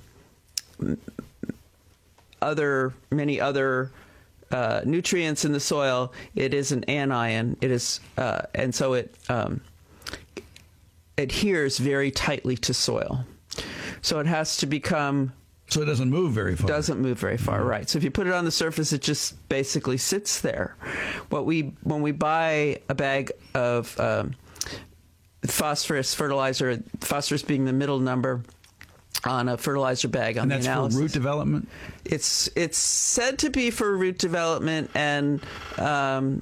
other many other uh, nutrients in the soil. It is an anion. It is, uh, and so it um, adheres very tightly to soil. So it has to become... So it doesn't move very far. Doesn't move very far, mm-hmm. right. So if you put it on the surface, it just basically sits there. What we When we buy a bag of um, phosphorus fertilizer, phosphorus being the middle number on a fertilizer bag on and the that's analysis. for root development? It's, it's said to be for root development and um,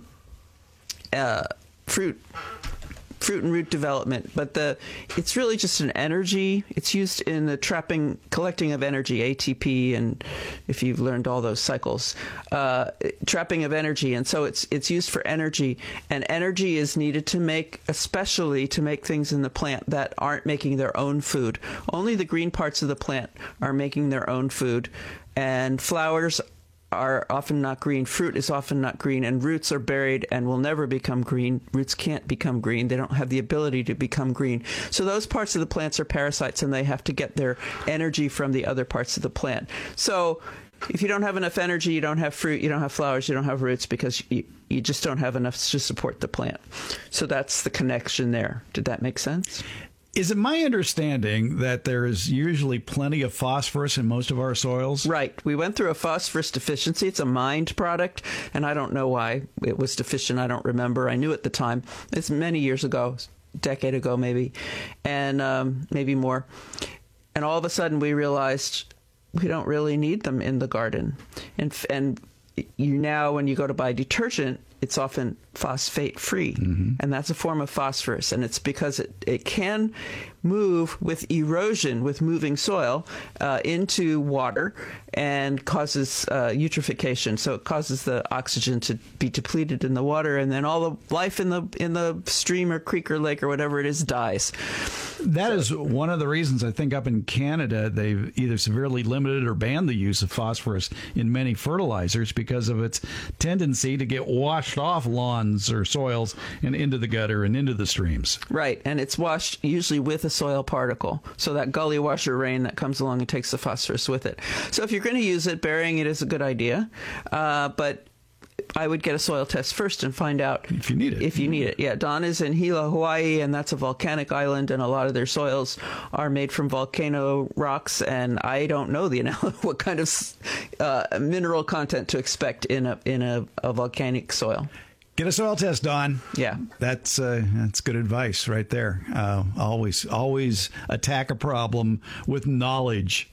uh, fruit... fruit and root development, but the it's really just an energy. It's used in the trapping, collecting of energy, A T P, and if you've learned all those cycles, uh, trapping of energy, and so it's it's used for energy, and energy is needed to make, especially to make things in the plant that aren't making their own food. Only the green parts of the plant are making their own food, and flowers are often not green. Fruit is often not green, and roots are buried and will never become green. Roots can't become green. They don't have the ability to become green. So those parts of the plants are parasites, and they have to get their energy from the other parts of the plant. So if you don't have enough energy, you don't have fruit, you don't have flowers, you don't have roots, because you, you just don't have enough to support the plant. So that's the connection there. Did that make sense? Is it my understanding that there is usually plenty of phosphorus in most of our soils? Right. We went through a phosphorus deficiency. It's a mined product, and I don't know why it was deficient. I don't remember. I knew at the time. It's many years ago, a decade ago maybe, and um, maybe more. And all of a sudden we realized we don't really need them in the garden. And, and you now, when you go to buy detergent, it's often phosphate-free, mm-hmm. and that's a form of phosphorus, and it's because it, it can move with erosion, with moving soil, uh, into water and causes uh, eutrophication. So it causes the oxygen to be depleted in the water, and then all the life in the in the stream or creek or lake or whatever it is dies. That so, is one of the reasons I think up in Canada they've either severely limited or banned the use of phosphorus in many fertilizers because of its tendency to get washed off lawns or soils and into the gutter and into the streams. Right, and it's washed usually with a soil particle. So that gully washer rain that comes along and takes the phosphorus with it. So if you're going to use it, burying it is a good idea. Uh, but I would get a soil test first and find out if you need it. If you need it, yeah. Don is in Hilo, Hawaii, and that's a volcanic island, and a lot of their soils are made from volcano rocks. And I don't know the what kind of uh, mineral content to expect in a in a, a volcanic soil. Get a soil test, Don. Yeah, that's uh, that's good advice right there. Uh, always always attack a problem with knowledge,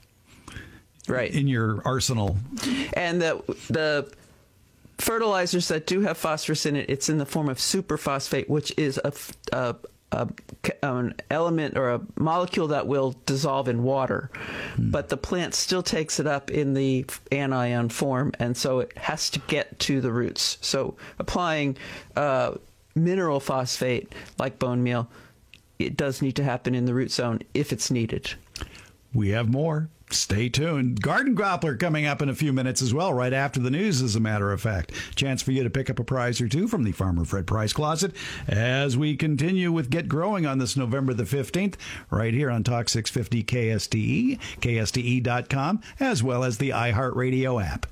right, in your arsenal. And the the. fertilizers that do have phosphorus in it, it's in the form of superphosphate, which is a, a a, an element or a molecule that will dissolve in water, mm. but the plant still takes it up in the anion form, and so it has to get to the roots. So applying uh, mineral phosphate like bone meal, it does need to happen in the root zone if it's needed. We have more. Stay tuned. Garden Grappler coming up in a few minutes as well, right after the news, as a matter of fact. Chance for you to pick up a prize or two from the Farmer Fred Prize Closet as we continue with Get Growing on this November the fifteenth, right here on Talk six fifty K S T E, K S T E dot com, as well as the iHeartRadio app.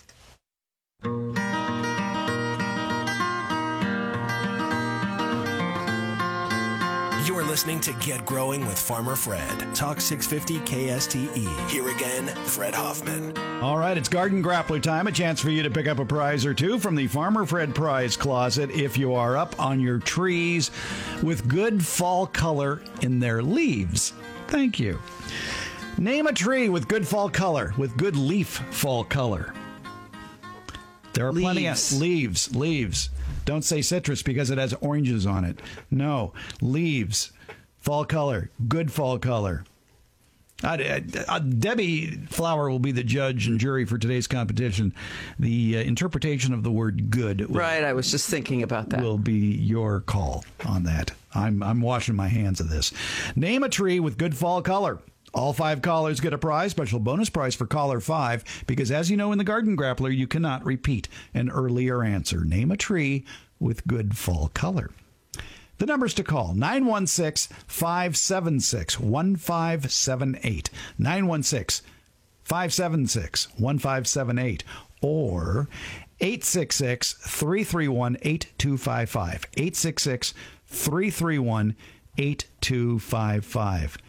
You're listening to Get Growing with Farmer Fred. Talk six fifty K S T E. Here again, Fred Hoffman. All right, it's Garden Grappler time. A chance for you to pick up a prize or two from the Farmer Fred Prize Closet if you are up on your trees with good fall color in their leaves. Thank you. Name a tree with good fall color, with good leaf fall color. There are leaves. plenty of leaves, leaves. Don't say citrus because it has oranges on it. No, leaves, fall color, good fall color. Uh, uh, Debbie Flower will be the judge and jury for today's competition. The uh, interpretation of the word good. Will, right, I was just thinking about that. Will be your call on that. I'm, I'm washing my hands of this. Name a tree with good fall color. All five callers get a prize, special bonus prize for caller five, because as you know in the Garden Grappler, you cannot repeat an earlier answer. Name a tree with good fall color. The numbers to call, nine one six, five seven six, one five seven eight, nine one six, five seven six, one five seven eight, or eight six six, three three one, eight two five five, eight six six, three three one, eight two five five.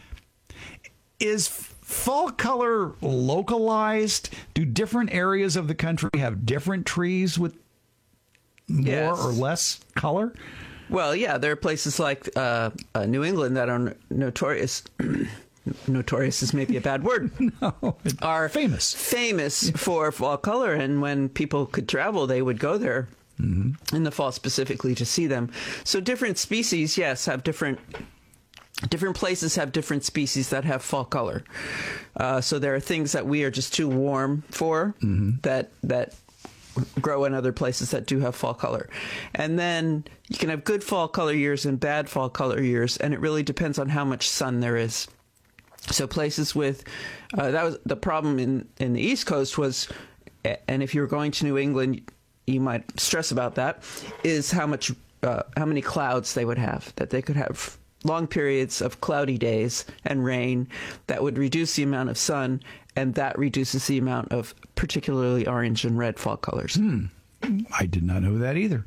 Is fall color localized? Do different areas of the country have different trees with more yes. or less color? Well, yeah, there are places like uh, uh, New England that are notorious. Notorious is maybe a bad word. No, are famous. Famous for fall color, and when people could travel, they would go there mm-hmm. in the fall specifically to see them. So different species, yes, have different. Different places have different species that have fall color. Uh, so there are things that we are just too warm for mm-hmm. that that grow in other places that do have fall color. And then you can have good fall color years and bad fall color years, and it really depends on how much sun there is. So places with uh, that was the problem in, in the East Coast was, and if you were going to New England, you might stress about that, is how much uh, how many clouds they would have, that they could have long periods of cloudy days and rain that would reduce the amount of sun, and that reduces the amount of particularly orange and red fall colors. Hmm. I did not know that either.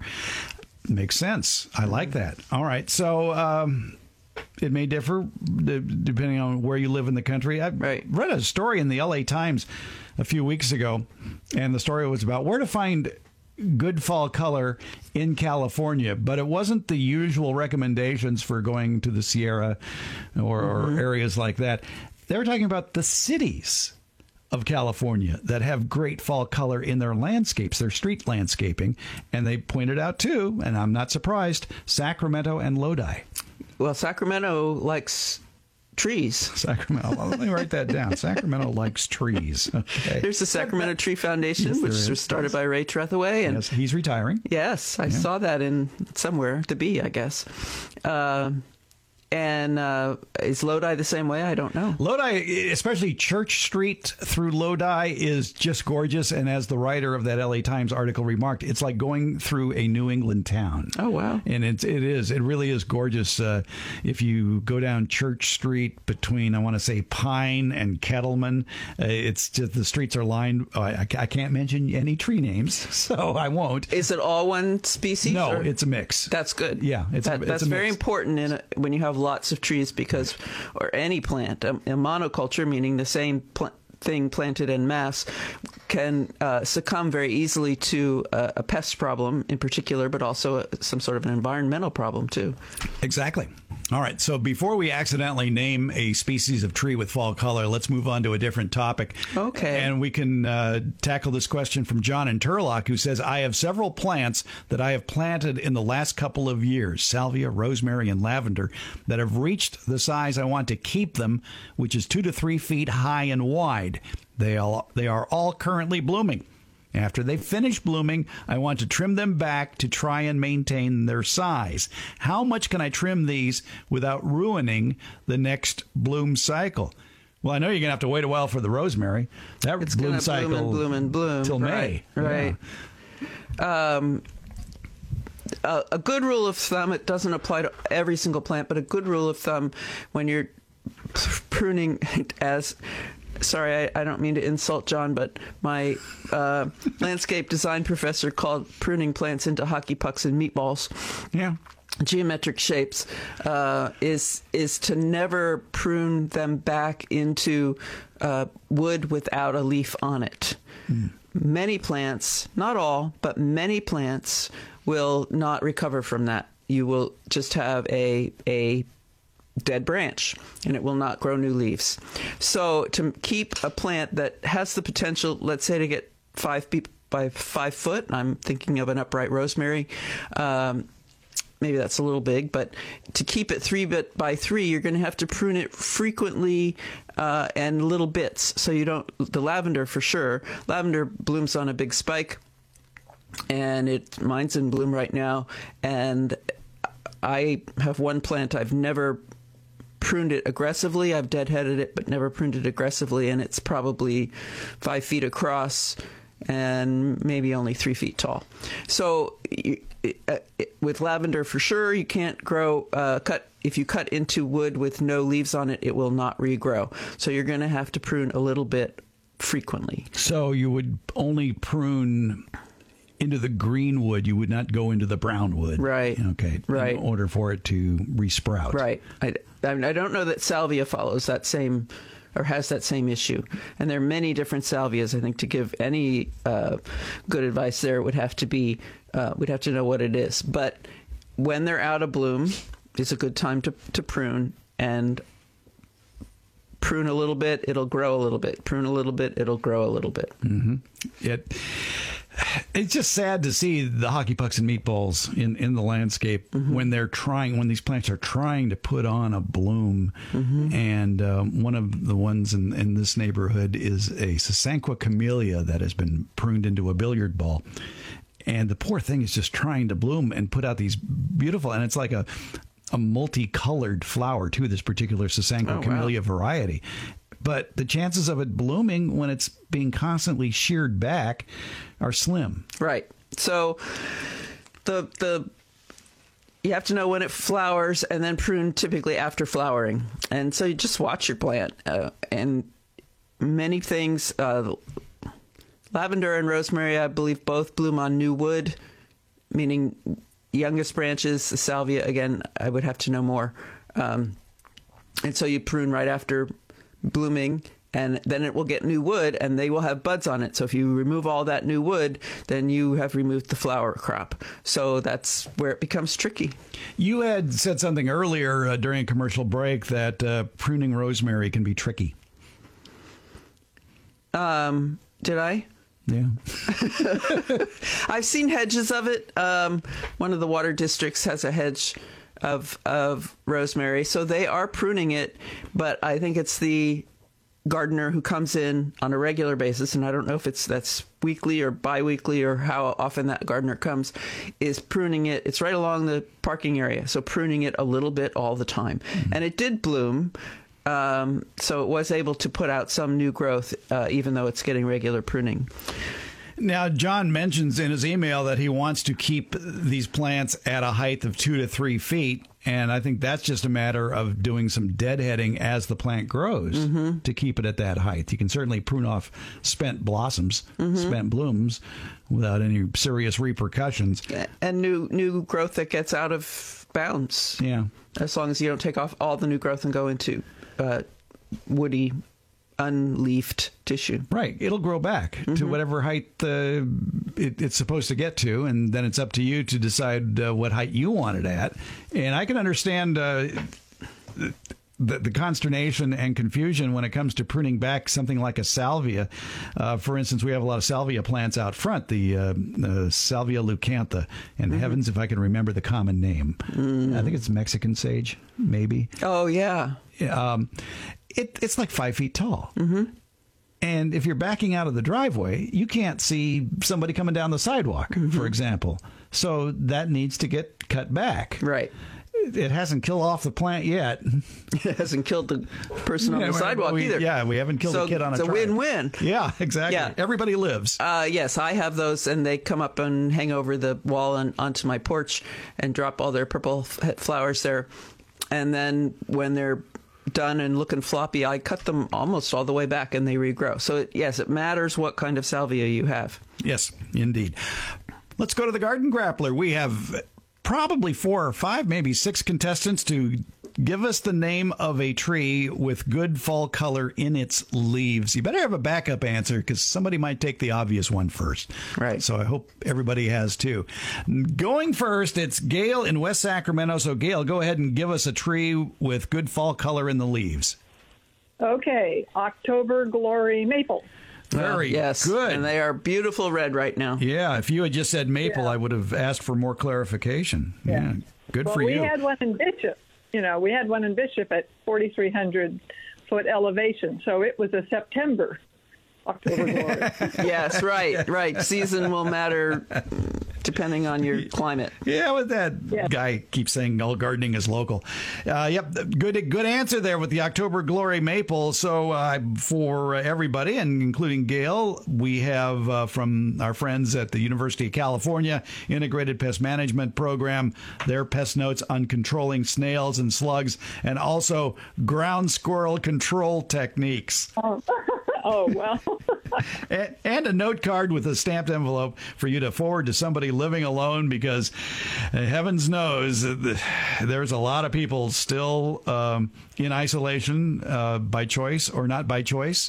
Makes sense. I like that. All right. So um, it may differ depending on where you live in the country. I right. read a story in the L A Times a few weeks ago, and the story was about where to find good fall color in California, but it wasn't the usual recommendations for going to the Sierra or, mm-hmm. or areas like that. They were talking about the cities of California that have great fall color in their landscapes, their street landscaping, and they pointed out too, and I'm not surprised, Sacramento and Lodi. Well, Sacramento likes trees. Sacramento. Well, let me write that down. Sacramento likes trees. Okay. There's the Sacramento Tree Foundation, yes, which was started by Ray Trethewey. And yes, he's retiring. Yes, I yeah. saw that in somewhere, the Bee, I guess. Uh, and uh, is Lodi the same way? I don't know. Lodi, especially Church Street through Lodi, is just gorgeous. And as the writer of that L A Times article remarked, it's like going through a New England town. Oh, wow. And it, it is. It really is gorgeous. Uh, if you go down Church Street between, I want to say, Pine and Kettleman, uh, it's just the streets are lined. Uh, I, I can't mention any tree names, so I won't. Is it all one species? No, or? It's a mix. That's good. Yeah, it's that, a, it's that's a very mix. important in a, when you have lots of trees, because, or any plant, a, a monoculture, meaning the same pl- thing planted en masse, can uh, succumb very easily to a, a pest problem in particular, but also a, some sort of an environmental problem too. Exactly. All right, so before we accidentally name a species of tree with fall color, let's move on to a different topic. Okay. And we can uh, tackle this question from John in Turlock, who says, I have several plants that I have planted in the last couple of years, salvia, rosemary, and lavender, that have reached the size I want to keep them, which is two to three feet high and wide. They all, they are all currently blooming. After they finish blooming, I want to trim them back to try and maintain their size. How much can I trim these without ruining the next bloom cycle? Well, I know you're going to have to wait a while for the rosemary. That It's bloom gonna cycle bloom and bloom and bloom till right, May. Right. Yeah. Um, a, a good rule of thumb, it doesn't apply to every single plant, but a good rule of thumb when you're pruning as... Sorry, I, I don't mean to insult John, but my uh, landscape design professor called pruning plants into hockey pucks and meatballs. Yeah. Geometric shapes uh, is is to never prune them back into uh, wood without a leaf on it. Mm. Many plants, not all, but many plants will not recover from that. You will just have a a dead branch, and it will not grow new leaves. So to keep a plant that has the potential, let's say, to get five feet by five foot, I'm thinking of an upright rosemary. Um, maybe that's a little big, but to keep it three bit by three, you're going to have to prune it frequently uh, and little bits. So you don't, the lavender for sure, lavender blooms on a big spike, and it mine's in bloom right now. And I have one plant I've never pruned it aggressively. I've deadheaded it, but never pruned it aggressively, and it's probably five feet across and maybe only three feet tall. So you, uh, with lavender, for sure, you can't grow, uh, cut, if you cut into wood with no leaves on it, it will not regrow. So you're going to have to prune a little bit frequently. So you would only prune into the green wood, you would not go into the brown wood. Right. Okay. Right. In order for it to resprout. Right. I, I, mean, I don't know that salvia follows that same, or has that same issue. And there are many different salvias. I think to give any uh, good advice there, it would have to be, uh, we'd have to know what it is. But when they're out of bloom, it's a good time to, to prune, and prune a little bit, it'll grow a little bit. Prune a little bit, it'll grow a little bit. Mm-hmm. It, it's just sad to see the hockey pucks and meatballs in, in the landscape mm-hmm. when they're trying, when these plants are trying to put on a bloom. Mm-hmm. And um, one of the ones in, in this neighborhood is a Sasanqua camellia that has been pruned into a billiard ball. And the poor thing is just trying to bloom and put out these beautiful, and it's like a, a multicolored flower too, this particular Sasanqua oh, camellia wow. variety. But the chances of it blooming when it's being constantly sheared back are slim. Right. So the the you have to know when it flowers, and then prune typically after flowering. And so you just watch your plant. Uh, and many things, uh, lavender and rosemary, I believe, both bloom on new wood, meaning youngest branches. The salvia, again, I would have to know more. Um, and so you prune right after blooming, and then it will get new wood, and they will have buds on it. So if you remove all that new wood, then you have removed the flower crop. So that's where it becomes tricky. You had said something earlier uh, during a commercial break that uh, pruning rosemary can be tricky. Um, did I? Yeah. I've seen hedges of it. Um, one of the water districts has a hedge of of rosemary, so they are pruning it, but I think it's the gardener who comes in on a regular basis, and I don't know if it's that's weekly or biweekly or how often that gardener comes, is pruning it. It's right along the parking area, so pruning it a little bit all the time. Mm-hmm. And it did bloom, um, so it was able to put out some new growth, uh, even though it's getting regular pruning. Now, John mentions in his email that he wants to keep these plants at a height of two to three feet. And I think that's just a matter of doing some deadheading as the plant grows mm-hmm. to keep it at that height. You can certainly prune off spent blossoms, mm-hmm. spent blooms, without any serious repercussions. And new new growth that gets out of bounds. Yeah. As long as you don't take off all the new growth and go into uh, woody unleafed tissue. Right. It'll grow back mm-hmm. to whatever height uh, it, it's supposed to get to, and then it's up to you to decide uh, what height you want it at. And I can understand uh, the, the consternation and confusion when it comes to pruning back something like a salvia. Uh, for instance, we have a lot of salvia plants out front, the, uh, the Salvia leucantha, and mm-hmm. heavens if I can remember the common name. Mm. I think it's Mexican sage, maybe. Oh, yeah. Um, it, it's like five feet tall. Mm-hmm. And if you're backing out of the driveway, you can't see somebody coming down the sidewalk, mm-hmm. for example. So that needs to get cut back. Right. It hasn't killed off the plant yet. It hasn't killed the person on yeah, the sidewalk we, either. Yeah, we haven't killed so the kid on a It's a drive. win-win. Yeah, exactly. Yeah. Everybody lives. Uh, yes, I have those, and they come up and hang over the wall and onto my porch and drop all their purple f- flowers there. And then when they're done and looking floppy, I cut them almost all the way back and they regrow. So, it, yes, it matters what kind of salvia you have. Yes, indeed. Let's go to the Garden Grappler. We have probably four or five, maybe six contestants to give us the name of a tree with good fall color in its leaves. You better have a backup answer because somebody might take the obvious one first. Right. So I hope everybody has too. Going first, it's Gail in West Sacramento. So Gail, go ahead and give us a tree with good fall color in the leaves. Okay, October Glory Maple. Very uh, yes, good. And they are beautiful red right now. Yeah, if you had just said maple, yeah. I would have asked for more clarification. Yeah, yeah. Good well, for we you. We had one in Bishop. You know, we had one in Bishop at forty-three hundred foot elevation, so it was a September October Glory. Yes, right, right. Season will matter depending on your climate. Yeah, with that yeah. guy keeps saying all gardening is local. Uh, yep, good good answer there with the October Glory maple. So uh, for everybody, and including Gail, we have uh, from our friends at the University of California Integrated Pest Management Program, their pest notes on controlling snails and slugs, and also ground squirrel control techniques. Oh. Oh, well. and, and a note card with a stamped envelope for you to forward to somebody living alone because uh, heavens knows uh, there's a lot of people still um, in isolation uh, by choice or not by choice.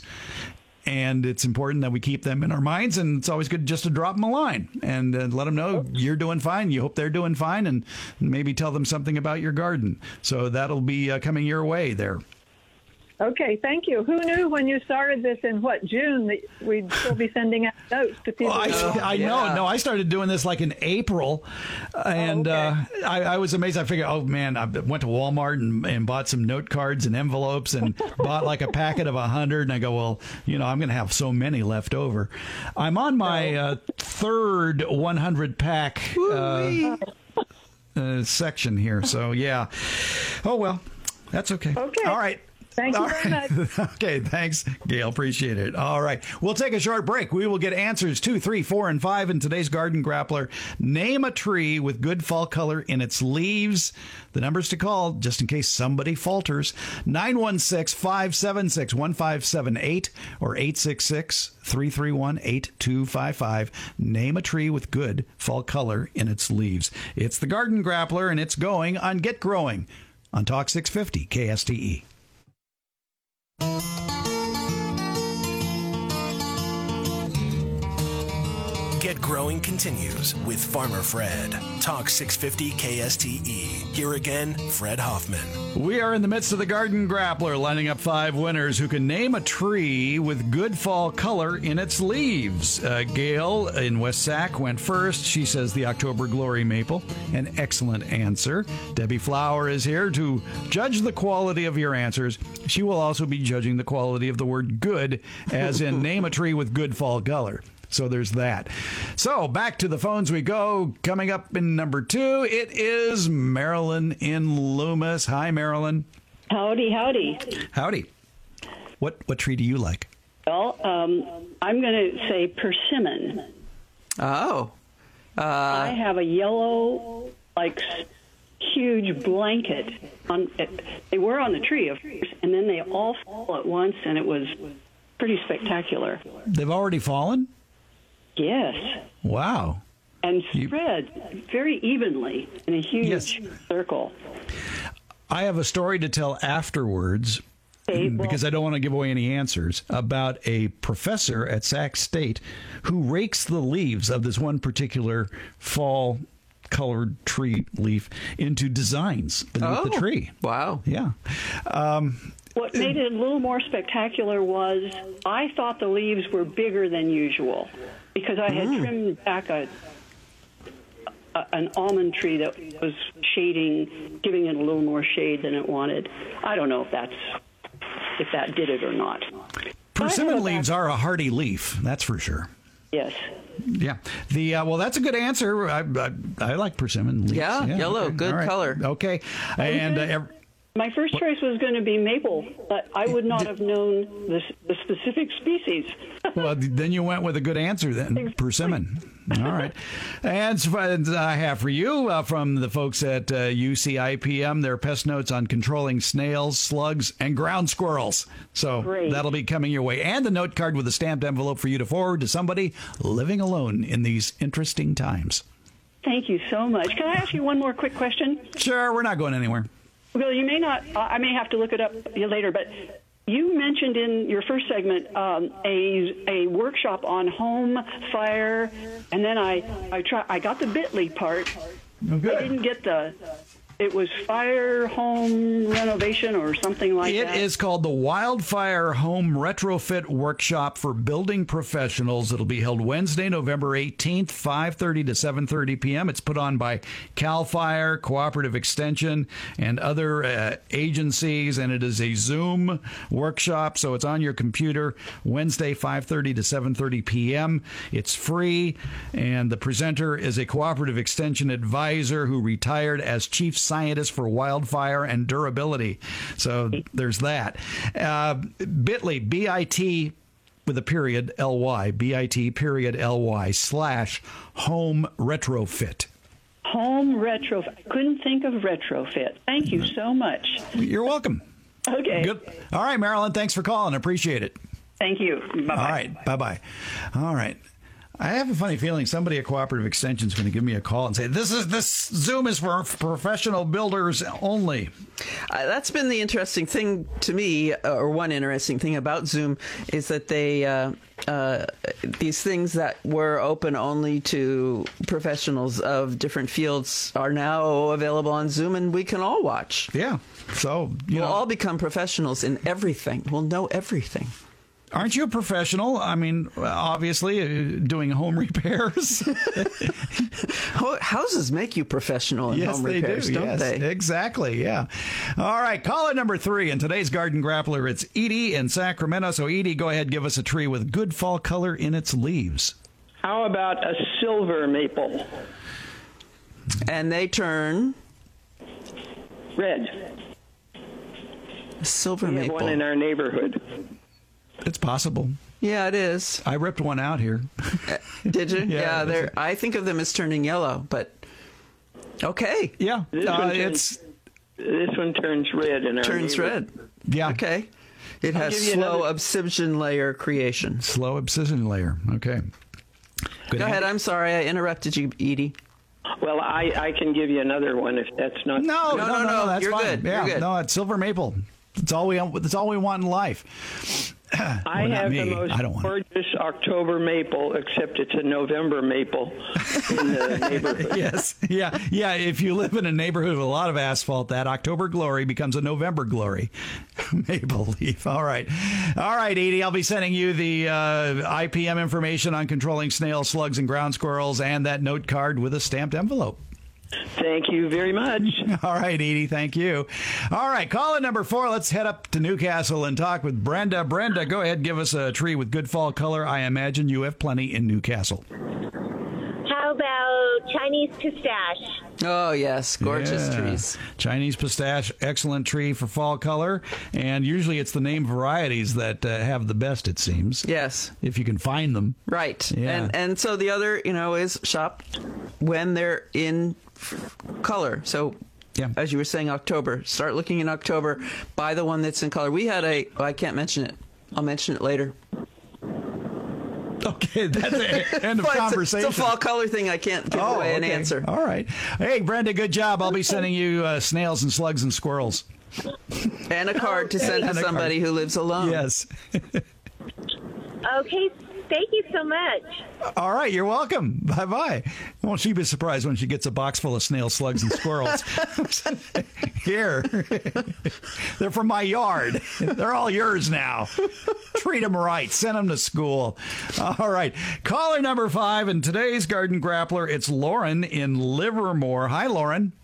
And it's important that we keep them in our minds, and it's always good just to drop them a line and uh, let them know you're doing fine. You hope they're doing fine, and maybe tell them something about your garden. So that'll be uh, coming your way there. Okay, thank you. Who knew when you started this in, what, June, that we'd still be sending out notes to people? Well, I, I yeah. know. No, I started doing this like in April, and oh, okay. uh, I, I was amazed. I figured, oh, man, I went to Walmart and, and bought some note cards and envelopes and bought like a packet of one hundred, and I go, well, you know, I'm going to have so many left over. I'm on my uh, third one hundred pack uh, uh, section here, so yeah. Oh, well, that's okay. Okay. All right. Thank you All very right. much. Okay, thanks, Gail. Appreciate it. All right. We'll take a short break. We will get answers two, three, four, and five in today's Garden Grappler. Name a tree with good fall color in its leaves. The numbers to call, just in case somebody falters, nine one six, five seven six, one five seven eight or eight six six, three three one, eight two five five. Name a tree with good fall color in its leaves. It's the Garden Grappler, and it's going on Get Growing on Talk six fifty K S T E. Get Growing continues with Farmer Fred. Talk six fifty K S T E. Here again, Fred Hoffman. We are in the midst of the Garden Grappler, lining up five winners who can name a tree with good fall color in its leaves. Uh, Gail in West Sac went first. She says the October Glory maple. An excellent answer. Debbie Flower is here to judge the quality of your answers. She will also be judging the quality of the word good, as in name a tree with good fall color. So there's that. So back to the phones we go. Coming up in number two, it is Marilyn in Loomis. Hi, Marilyn. Howdy, howdy. Howdy. What what tree do you like? Well, um, I'm going to say persimmon. Oh. Uh, I have a yellow, like, huge blanket. On it. They were on the tree, of course, and then they all fall at once, and it was pretty spectacular. They've already fallen? Yes. Wow. And You- spread very evenly in a huge Yes. circle. I have a story to tell afterwards. Okay, well, because I don't want to give away any answers, about a professor at Sac State who rakes the leaves of this one particular fall colored tree leaf into designs beneath Oh, the tree. wow. Yeah. Um, what made it a little more spectacular was I thought the leaves were bigger than usual because I had trimmed back a, a an almond tree that was shading, giving it a little more shade than it wanted. I don't know if that's if that did it or not. persimmon leaves are a hardy leaf, that's for sure. Yes. Yeah. The uh, well, that's a good answer. I, I, I like persimmon leaves. Yeah, yellow, okay. good All right. color. Okay. And uh, ev- My first choice was going to be maple, but I would not have known the, the specific species. well, then you went with a good answer then, persimmon. All right. And so I have for you uh, from the folks at uh, U C I P M their pest notes on controlling snails, slugs, and ground squirrels. So Great. that'll be coming your way. And the note card with a stamped envelope for you to forward to somebody living alone in these interesting times. Thank you so much. Can I ask you one more quick question? Sure, we're not going anywhere. Well, you may not, I may have to look it up later, but you mentioned in your first segment um, a a workshop on home fire, and then I I try I got the Bitly part. Oh, good. I didn't get the. It was fire home renovation or something like It that. is called the Wildfire Home Retrofit Workshop for Building Professionals. It'll be held Wednesday, November eighteenth, five thirty to seven thirty p.m. It's put on by CAL FIRE, Cooperative Extension, and other uh, agencies, and it is a Zoom workshop, so it's on your computer Wednesday, five thirty to seven thirty p.m. It's free, and the presenter is a Cooperative Extension advisor who retired as Chief Scientist for Wildfire and Durability. So there's that. Uh, Bitly, B I T with a period, L Y, B I T period L Y slash home retrofit. Home retrofit. Couldn't think of retrofit. Thank you so much. You're welcome. Okay. Good. All right, Marilyn, thanks for calling. Appreciate it. Thank you. Bye-bye. All right. Bye-bye. All right. I have a funny feeling somebody at Cooperative Extension is going to give me a call and say, this is this Zoom is for professional builders only. Uh, that's been the interesting thing to me, uh, or one interesting thing about Zoom, is that they uh, uh, these things that were open only to professionals of different fields are now available on Zoom, and we can all watch. Yeah. So, you We'll know, all become professionals in everything. We'll know everything. aren't you a professional? I mean, obviously, uh, doing home repairs. Ho- Houses make you professional in Yes, home they repairs, do. don't Yes, they? exactly. Yeah. All right. Caller number three in today's Garden Grappler. It's Edie in Sacramento. So, Edie, go ahead. Give us a tree with good fall color in its leaves. How about a silver maple? And they turn Red. silver We have maple. one in our neighborhood. It's possible. Yeah, it is. I ripped one out here. Did you? Yeah, yeah, that's they're. it. I think of them as turning yellow, but okay. Yeah. This Uh, one it's, turns, this one turns red in our Turns neighborhood. red. yeah. Okay. It has give you slow another- obsidian layer creation. Slow obsidian layer. Okay. Good Go ahead. I'm sorry I interrupted you, Edie. Well, I, I can give you another one if that's not. No, no, No, no, no, no, no, that's you're fine. good, Yeah, you're good. no, it's silver maple. That's all we. That's all we want in life. I Well, not have me. the most I don't want it. gorgeous October maple, except it's a November maple in the neighborhood. Yes, yeah, yeah. If you live in a neighborhood with a lot of asphalt, that October glory becomes a November glory. Maple leaf. All right, all right, Edie. I'll be sending you the uh, I P M information on controlling snails, slugs, and ground squirrels, and that note card with a stamped envelope. Thank you very much. All right, Edie, thank you. All right, caller number four. Let's head up to Newcastle and talk with Brenda. Brenda, go ahead, give us a tree with good fall color. I imagine you have plenty in Newcastle. How about Chinese pistache? Oh yes, gorgeous Yeah. trees. Chinese pistache, excellent tree for fall color. And usually it's the name varieties that uh, have the best, it seems. Yes. If you can find them. Right. Yeah. And and so the other, you know, is shop when they're in f- color. So Yeah. as you were saying, October. Start looking in October. Buy the one that's in color. We had a. Oh, I can't mention it. I'll mention it later. Okay, that's the end of But it's a- conversation. It's a fall color thing. I can't give away an okay. answer. All right. Hey, Brenda, good job. I'll be sending you uh, snails and slugs and squirrels. And a card to send to somebody who lives alone. Yes. Okay, thank you so much. All right, you're welcome. Bye-bye. Won't she be surprised when she gets a box full of snails, slugs, and squirrels? Here. They're from my yard. They're all yours now. Treat them right. Send them to school. All right. Caller number five in today's Garden Grappler, it's Lauren in Livermore. Hi, Lauren.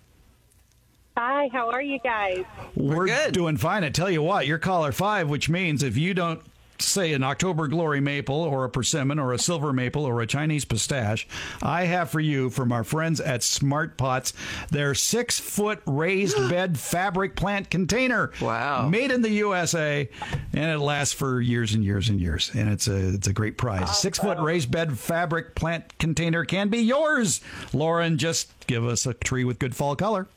Hi, how are you guys? We're, We're good. doing fine. I tell you what, you're caller five, which means if you don't say an October Glory maple or a persimmon or a silver maple or a Chinese pistache, I have for you from our friends at Smart Pots their six foot raised bed fabric plant container. Wow. Made in the U S A, and it lasts for years and years and years. And it's a it's a great prize. Awesome. Six foot raised bed fabric plant container can be yours. Lauren, just give us a tree with good fall color.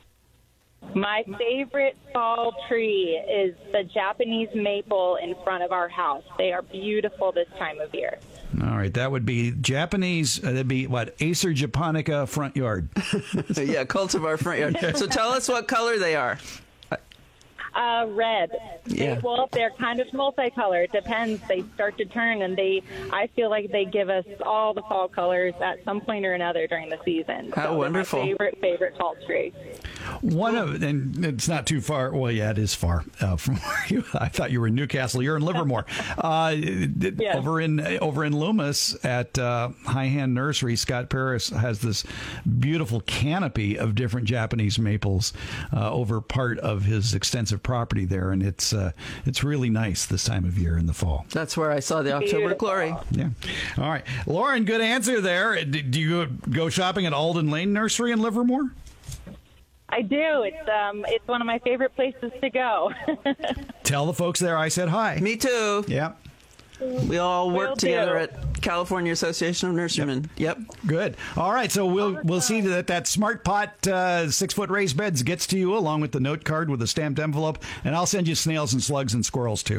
My favorite fall tree is the Japanese maple in front of our house. They are beautiful this time of year. All right, that would be Japanese. Uh, that'd be what, Acer japonica front yard. Yeah, cultivar front yard. So tell us what color they are. Uh, red. Yeah. They, well, they're kind of multicolored. It depends. They start to turn, and they. I feel like they give us all the fall colors at some point or another during the season. How so wonderful! My favorite favorite fall tree. One of, and it's not too far. Well, yeah, it is far uh, from where you. I thought you were in Newcastle. You're in Livermore. Uh, Yes. Over in over in Loomis at uh, High Hand Nursery, Scott Paris has this beautiful canopy of different Japanese maples uh, over part of his extensive property there, and it's uh, it's really nice this time of year in the fall. That's where I saw the October Beautiful. Glory. Yeah. All right, Lauren, good answer there. Do do you go shopping at Alden Lane Nursery in Livermore? I do. It's um. It's one of my favorite places to go. Tell the folks there I said hi. Me too. Yeah. We all work Will together do. at California Association of Nurserymen. Yep. Good. All right. So we'll we'll see that that Smart Pot uh, six foot raised beds gets to you along with the note card with a stamped envelope, and I'll send you snails and slugs and squirrels too.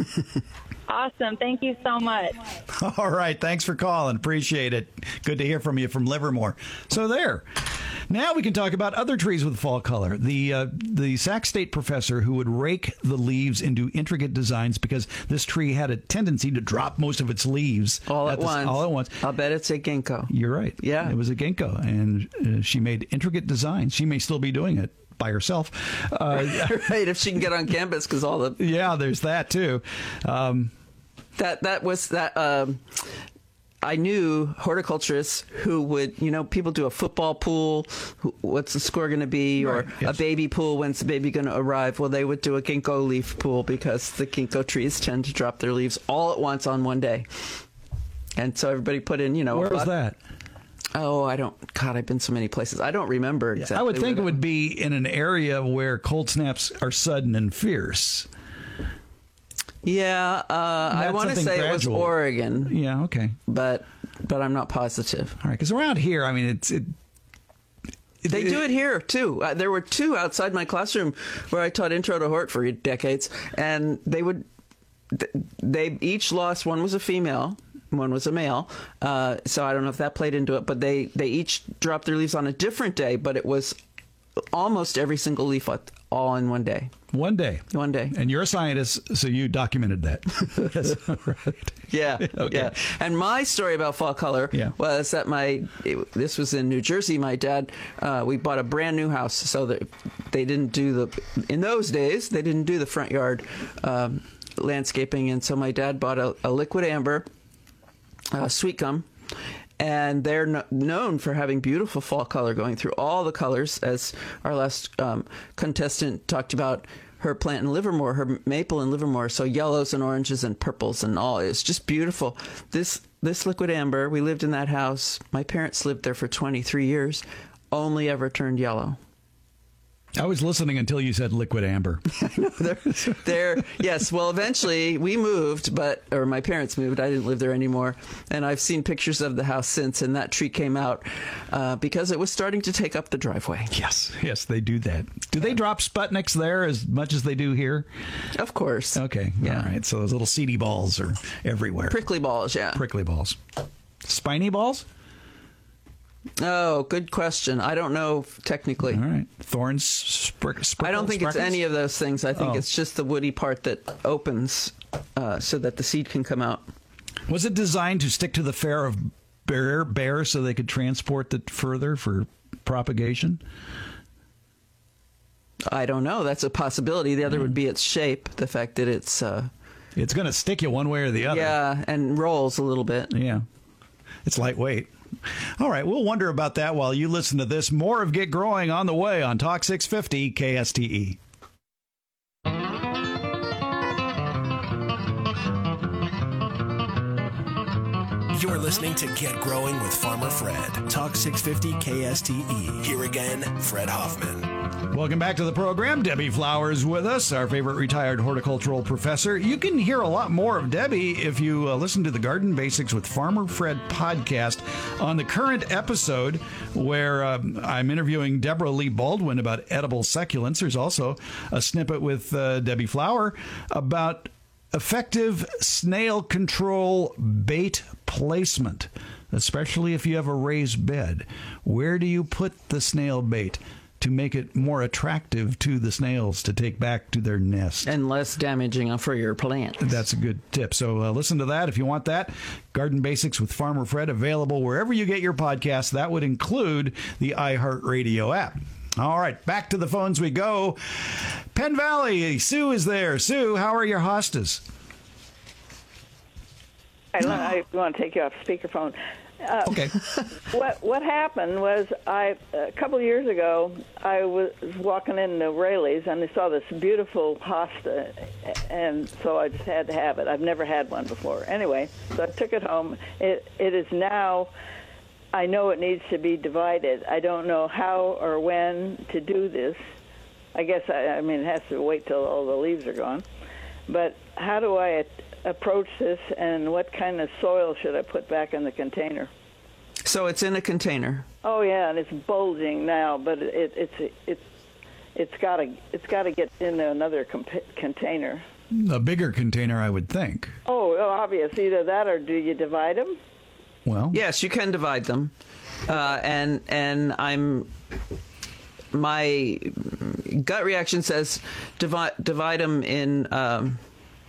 Awesome. Thank you so much. All right. Thanks for calling. Appreciate it. Good to hear from you from Livermore. So there. Now we can talk about other trees with fall color. The uh, the Sac State professor who would rake the leaves into intricate designs because this tree had a tendency to drop most of its leaves All at, the, once. All at once. I'll bet it's a ginkgo. You're right. Yeah. It was a ginkgo, and uh, she made intricate designs. She may still be doing it by herself. Uh, Right, if she can get on campus, because all the yeah, there's that too. Um, that that was that. Um, I knew horticulturists who would, you know, people do a football pool. Who, what's the score going to be? Or Right, yes. a baby pool. When's the baby going to arrive? Well, they would do a ginkgo leaf pool because the ginkgo trees tend to drop their leaves all at once on one day. And so everybody put in, you know, where was about- that? Oh, I don't. God, I've been so many places. I don't remember exactly. I would think it where would be in an area where cold snaps are sudden and fierce. Yeah, uh, I Not want to something say gradual. it was Oregon, Yeah, okay. but but I'm not positive. All right, because around here, I mean, it's... It, it, They do it here too. Uh, there were two outside my classroom where I taught intro to hort for decades, and they would th- they each lost. One was a female, one was a male. Uh, so I don't know if that played into it, but they they each dropped their leaves on a different day, but it was almost every single leaf all in one day. One day. One day. And you're a scientist, so you documented that. That's right. Yeah, Okay. yeah. And my story about fall color Yeah. was that my it, this was in New Jersey. My dad, uh, we bought a brand new house, so that they didn't do the in those days they didn't do the front yard um, landscaping, and so my dad bought a, a liquid amber uh, sweet gum. And they're no- known for having beautiful fall color going through all the colors, as our last um, contestant talked about her plant in Livermore, her maple in Livermore. So yellows and oranges and purples and all. It's just beautiful. This this liquid amber, we lived in that house. My parents lived there for twenty-three years, only ever turned yellow. I was listening until you said liquid amber. They're, they're yes. Well, eventually we moved, but or my parents moved. I didn't live there anymore, and I've seen pictures of the house since. And that tree came out uh, because it was starting to take up the driveway. Yes, yes, they do that. Do they drop Sputniks there as much as they do here? Of course. Okay, Yeah. all right. So those little seedy balls are everywhere. Prickly balls. Yeah. Prickly balls. Spiny balls? Oh, good question. I don't know technically. All right. Thorns, sprick, sprickles, I don't think sprickles? it's any of those things. I think Oh. it's just the woody part that opens uh, so that the seed can come out. Was it designed to stick to the fare of bear, bear so they could transport it further for propagation? I don't know. That's a possibility. The other would be its shape, the fact that it's... Uh, It's going to stick you one way or the other. yeah, and rolls a little bit. Yeah. It's lightweight. All right, we'll wonder about that while you listen to this. More of Get Growing on the way on Talk six fifty K S T E. You're listening to Get Growing with Farmer Fred. Talk six fifty K S T E. Here again, Fred Hoffman. Welcome back to the program. Debbie Flowers with us, our favorite retired horticultural professor. You can hear a lot more of Debbie if you uh, listen to the Garden Basics with Farmer Fred podcast on the current episode where uh, I'm interviewing Deborah Lee Baldwin about edible succulents. There's also a snippet with uh, Debbie Flower about effective snail control bait placement, especially if you have a raised bed. Where do you put the snail bait to make it more attractive to the snails to take back to their nest? And less damaging for your plants. That's a good tip. So uh, listen to that if you want that. Garden Basics with Farmer Fred, available wherever you get your podcasts. That would include the iHeartRadio app. All right, back to the phones we go. Penn Valley, Sue is there. Sue, how are your hostas? I, I want to take you off speakerphone. Uh, Okay. what what happened was I a couple of years ago I was walking into Rayleigh's and I saw this beautiful hosta, and so I just had to have it. I've never had one before. Anyway, so I took it home. It it is now. I know it needs to be divided. I don't know how or when to do this. I guess I, I mean it has to wait till all the leaves are gone. But how do I approach this, and what kind of soil should I put back in the container? So it's in a container. Oh yeah, and it's bulging now, but it, it's it's it's got to it's got to get in another comp- container. A bigger container, I would think. Oh, well, obvious. Either that, or do you divide them? Well, Yes, you can divide them. Uh, and and I'm my gut reaction says divide divide them in um,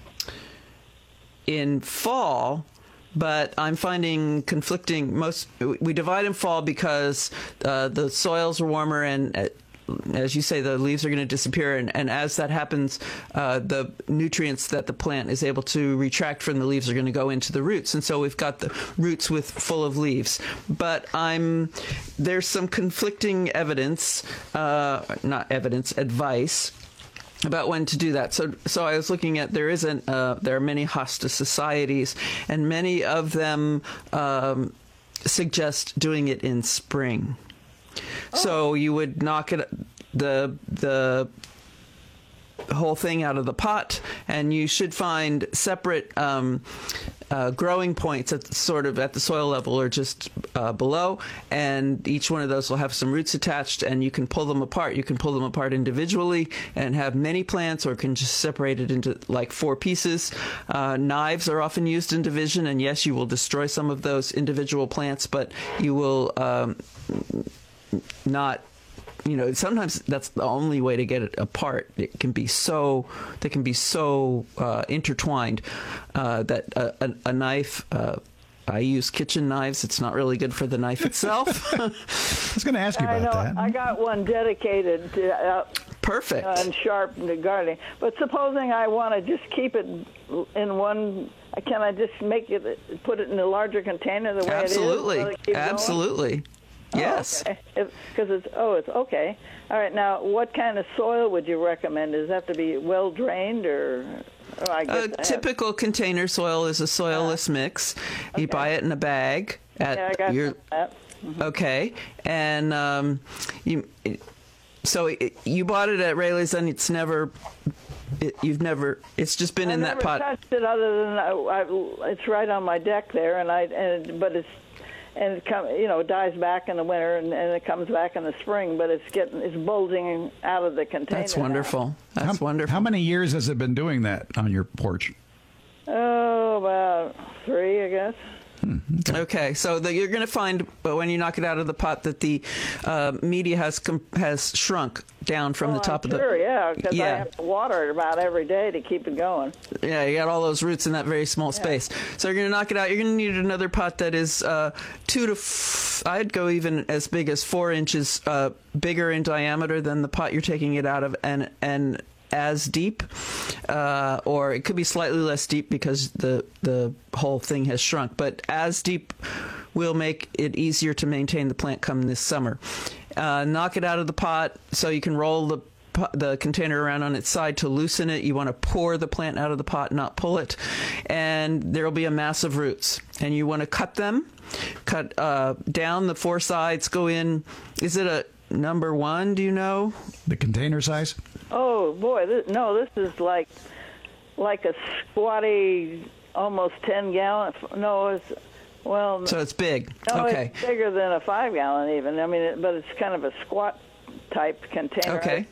in fall, but I'm finding conflicting. Most we divide in fall because uh, the soils are warmer, and uh, as you say, the leaves are going to disappear, and, and as that happens, uh, the nutrients that the plant is able to retract from the leaves are going to go into the roots, and so we've got the roots with full of leaves. But I'm there's some conflicting evidence, uh, not evidence, advice about when to do that. So, so I was looking at there isn't uh, there are many hosta societies, and many of them um, suggest doing it in spring. So you would knock it the the whole thing out of the pot, and you should find separate um, uh, growing points at the, sort of at the soil level or just uh, below, and each one of those will have some roots attached, and you can pull them apart. You can pull them apart individually and have many plants, or can just separate it into like four pieces. Uh, knives are often used in division, and yes, you will destroy some of those individual plants, but you will um, not, you know, sometimes that's the only way to get it apart. It can be so, they can be so uh, intertwined uh, that a, a, a knife, uh, I use kitchen knives. It's not really good for the knife itself. I was going to ask you I about know. that. I got one dedicated to uh, Perfect. uh, and sharp to gardening. But supposing I want to just keep it in one, can I just make it, put it in a larger container the way Absolutely. it is? Will it keep going? Absolutely. Yes. Because oh, okay. it's oh, it's okay. All right. Now, what kind of soil would you recommend? Does it have to be well drained, or? Oh, I guess A typical container soil is a soilless uh, mix. You okay. buy it in a bag at yeah, I got your that. Mm-hmm. Okay, and um, you so it, you bought it at Rayleigh's, and it's never. It, you've never. It's just been I've in that never pot. touched it other than I, I, it's right on my deck there, and I and but it's. And it come, you know, it dies back in the winter, and, and it comes back in the spring. But it's getting, it's bulging out of the container. That's wonderful. Now. That's how, wonderful. How many years has it been doing that on your porch? Oh, about three, I guess. Hmm, okay. okay, so the, you're going to find uh, when you knock it out of the pot that the uh, media has com- has shrunk down from oh, the top I'm of sure, the. yeah, because yeah. I have to water it about every day to keep it going. Yeah, you got all those roots in that very small space. So you're going to knock it out. You're going to need another pot that is uh, two to. F- I'd go even as big as four inches uh, bigger in diameter than the pot you're taking it out of, and and. as deep, uh, or it could be slightly less deep because the the whole thing has shrunk. But as deep will make it easier to maintain the plant come this summer. Uh, knock it out of the pot so you can roll the the container around on its side to loosen it. You want to pour the plant out of the pot, not pull it. And there will be a mass of roots. And you want to cut them, cut uh, down the four sides, go in. Is it a number one, do you know? The container size? Oh boy, this, no, this is like like a squatty, almost ten gallon. No, it's well. So it's big. No, okay. It's bigger than a five gallon even. I mean, it, but it's kind of a squat type container. Okay.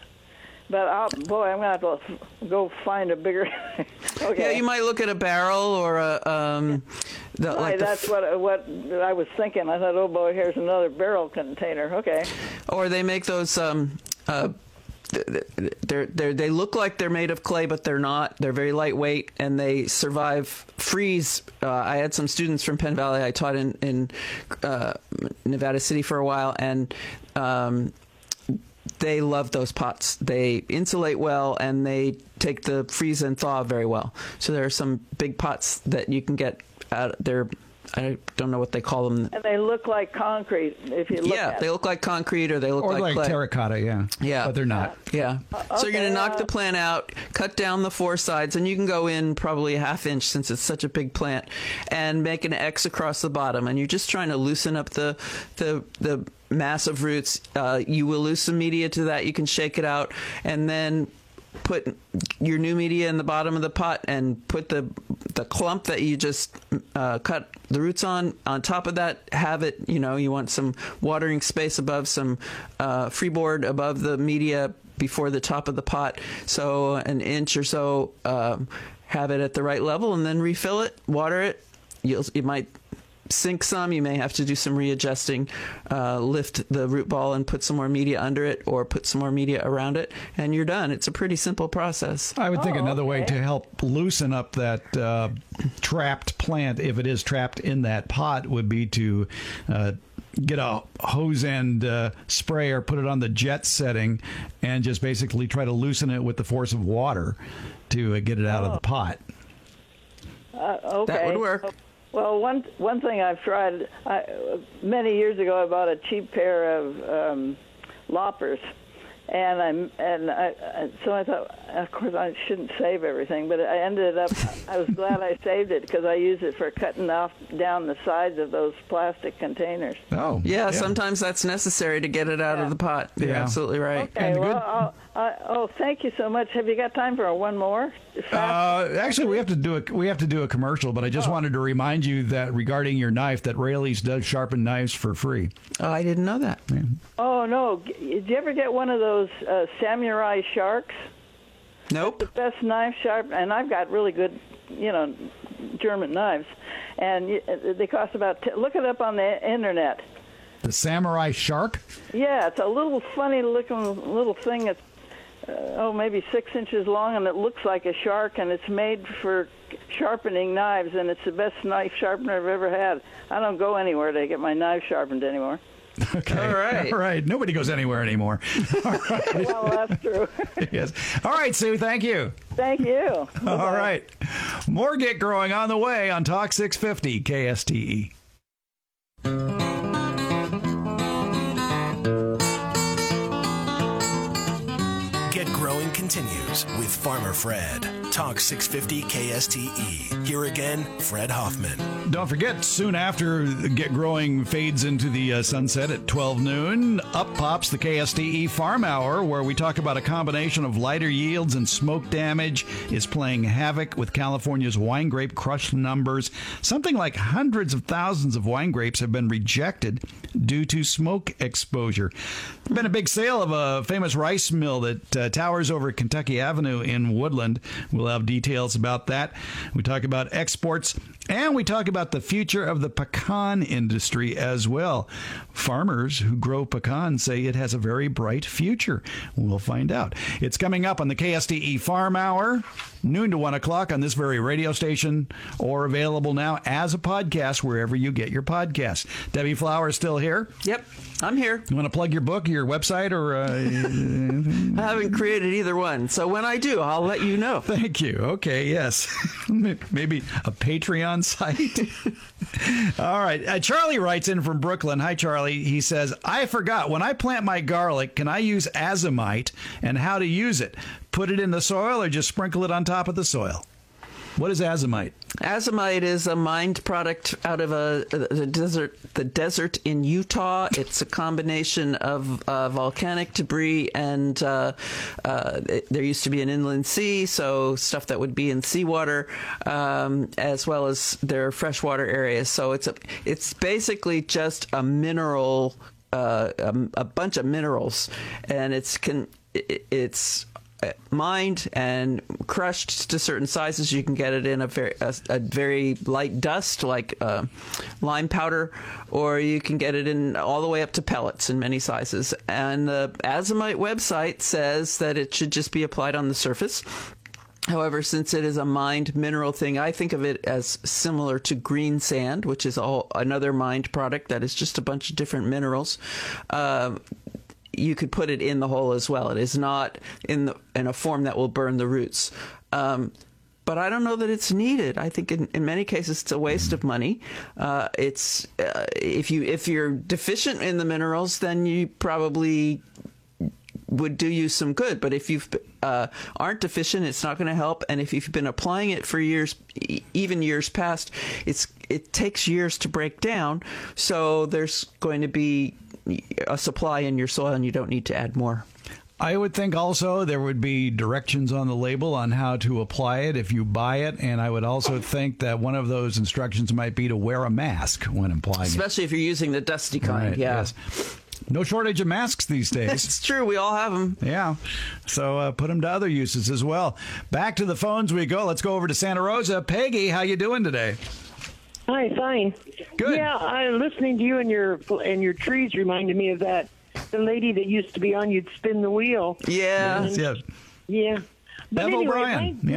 But I'll, boy, I'm gonna have to go find a bigger. Okay. Yeah, you might look at a barrel or a um. The, Right, like the that's f- what what I was thinking. I thought, oh boy, here's another barrel container. Okay. or they make those um. Uh, They're, they're, they look like they're made of clay, but they're not. They're very lightweight, and they survive freeze. Uh, I had some students from Penn Valley. I taught in, in uh, Nevada City for a while, and um, they love those pots. They insulate well, and they take the freeze and thaw very well. So there are some big pots that you can get out. They're I don't know what they call them. And they look like concrete if you look Yeah, at they look like concrete, or they look Or like, like clay. terracotta, yeah. Yeah. But they're not. Yeah. Uh, So you're going okay, to knock uh, the plant out, cut down the four sides, and you can go in probably a half inch since it's such a big plant, and make an X across the bottom. And you're just trying to loosen up the the the mass of roots. Uh, you will lose some media to that. You can shake it out, and then put your new media in the bottom of the pot, and put the the clump that you just uh, cut the roots on on top of that. Have it, you know, you want some watering space above, some uh, freeboard above the media before the top of the pot, so an inch or so. Um, have it at the right level, and then refill it, water it. You'll, you might sink some. You may have to do some readjusting, uh, lift the root ball and put some more media under it, or put some more media around it, and you're done. It's a pretty simple process. I would think Oh, another way okay. to help loosen up that uh, trapped plant, if it is trapped in that pot, would be to uh, get a hose end uh, sprayer, put it on the jet setting, and just basically try to loosen it with the force of water to uh, get it out of the pot. Uh, okay. That would work. Well, one one thing I've tried, I, many years ago, I bought a cheap pair of um, loppers, and I and I, I, so I thought, of course, I shouldn't save everything, but I ended up, I was glad I saved it because I use it for cutting off down the sides of those plastic containers. Oh, Yeah, sometimes that's necessary to get it out Yeah. of the pot. You're Yeah. absolutely right. Okay, And the well, good- I'll, I, oh, thank you so much. Have you got time for one more? Uh, actually, we have to do a we have to do a commercial, but I just Oh. wanted to remind you that regarding your knife, that Rayleigh's does sharpen knives for free. Oh, I didn't know that. Oh no! Did you ever get one of those uh, samurai sharks? Nope. The best knife sharp, and I've got really good, you know, German knives, and y- they cost about. T- look it up on the internet. The samurai shark. Yeah, it's a little funny looking little thing. It's uh, oh maybe six inches long, and it looks like a shark, and it's made for sharpening knives, and it's the best knife sharpener I've ever had. I don't go anywhere to get my knife sharpened anymore. Okay. All right. All right. Nobody goes anywhere anymore. All right. Well, that's true. Yes. All right, Sue. Thank you. Thank you. All right. More Get Growing on the way on Talk six fifty K S T E. Get Growing continues with Farmer Fred. Talk six fifty K S T E. Here again, Fred Hoffman. Don't forget, soon after Get Growing fades into the uh, sunset at twelve noon, up pops the K S T E Farm Hour, where we talk about a combination of lighter yields and smoke damage is playing havoc with California's wine grape crush numbers. Something like hundreds of thousands of wine grapes have been rejected due to smoke exposure. There's been a big sale of a famous rice mill that uh, towers over Kentucky Avenue in Woodland. We'll have details about that. We talk about exports, and we talk about the future of the pecan industry as well. Farmers who grow pecans say it has a very bright future. We'll find out. It's coming up on the K S T E Farm Hour, noon to one o'clock on this very radio station, or available now as a podcast wherever you get your podcasts. Debbie Flowers still here? Yep, I'm here. You want to plug your book, your website, or... Uh, I haven't created either one, so when I do, I'll let you know. Thank you. Okay, yes. Maybe a Patreon site? All right. Uh, Charlie writes in from Brooklyn. Hi, Charlie. He says, I forgot, when I plant my garlic, can I use azomite, and how to use it? Put it in the soil or just sprinkle it on top of the soil? What is azomite? Azomite is a mined product out of a, the desert, the desert in Utah. It's a combination of uh, volcanic debris and uh, uh, it, there used to be an inland sea, so stuff that would be in seawater, um, as well as their freshwater areas. So it's a, it's basically just a mineral, uh, a, a bunch of minerals, and it's can, it, it's. mined and crushed to certain sizes. You can get it in a very a, a very light dust like uh, lime powder, or you can get it in all the way up to pellets in many sizes. And the Azomite website says that it should just be applied on the surface. However, since it is a mined mineral thing, I think of it as similar to green sand, which is all another mined product that is just a bunch of different minerals. Uh, you could put it in the hole as well. It is not in the, in a form that will burn the roots. Um, but I don't know that it's needed. I think in, in many cases it's a waste of money. Uh, it's uh, if you if you're deficient in the minerals, then you probably would do you some good. But if you uh, aren't deficient, it's not going to help. And if you've been applying it for years, even years past, it's it takes years to break down. So there's going to be a supply in your soil, and you don't need to add more. I would think also there would be directions on the label on how to apply it if you buy it, and I would also think that one of those instructions might be to wear a mask when applying Especially it. Especially if you're using the dusty kind, right, yeah. Yes. No shortage of masks these days. It's true. We all have them. Yeah. So uh, put them to other uses as well. Back to the phones we go. Let's go over to Santa Rosa. Peggy, how you doing today? Hi, fine. Good. Yeah, I listening to you and your and your trees reminded me of that. The lady that used to be on, you'd spin the wheel. Yeah. Yes, yes. Yeah. But Bev anyway, O'Brien. My, yeah.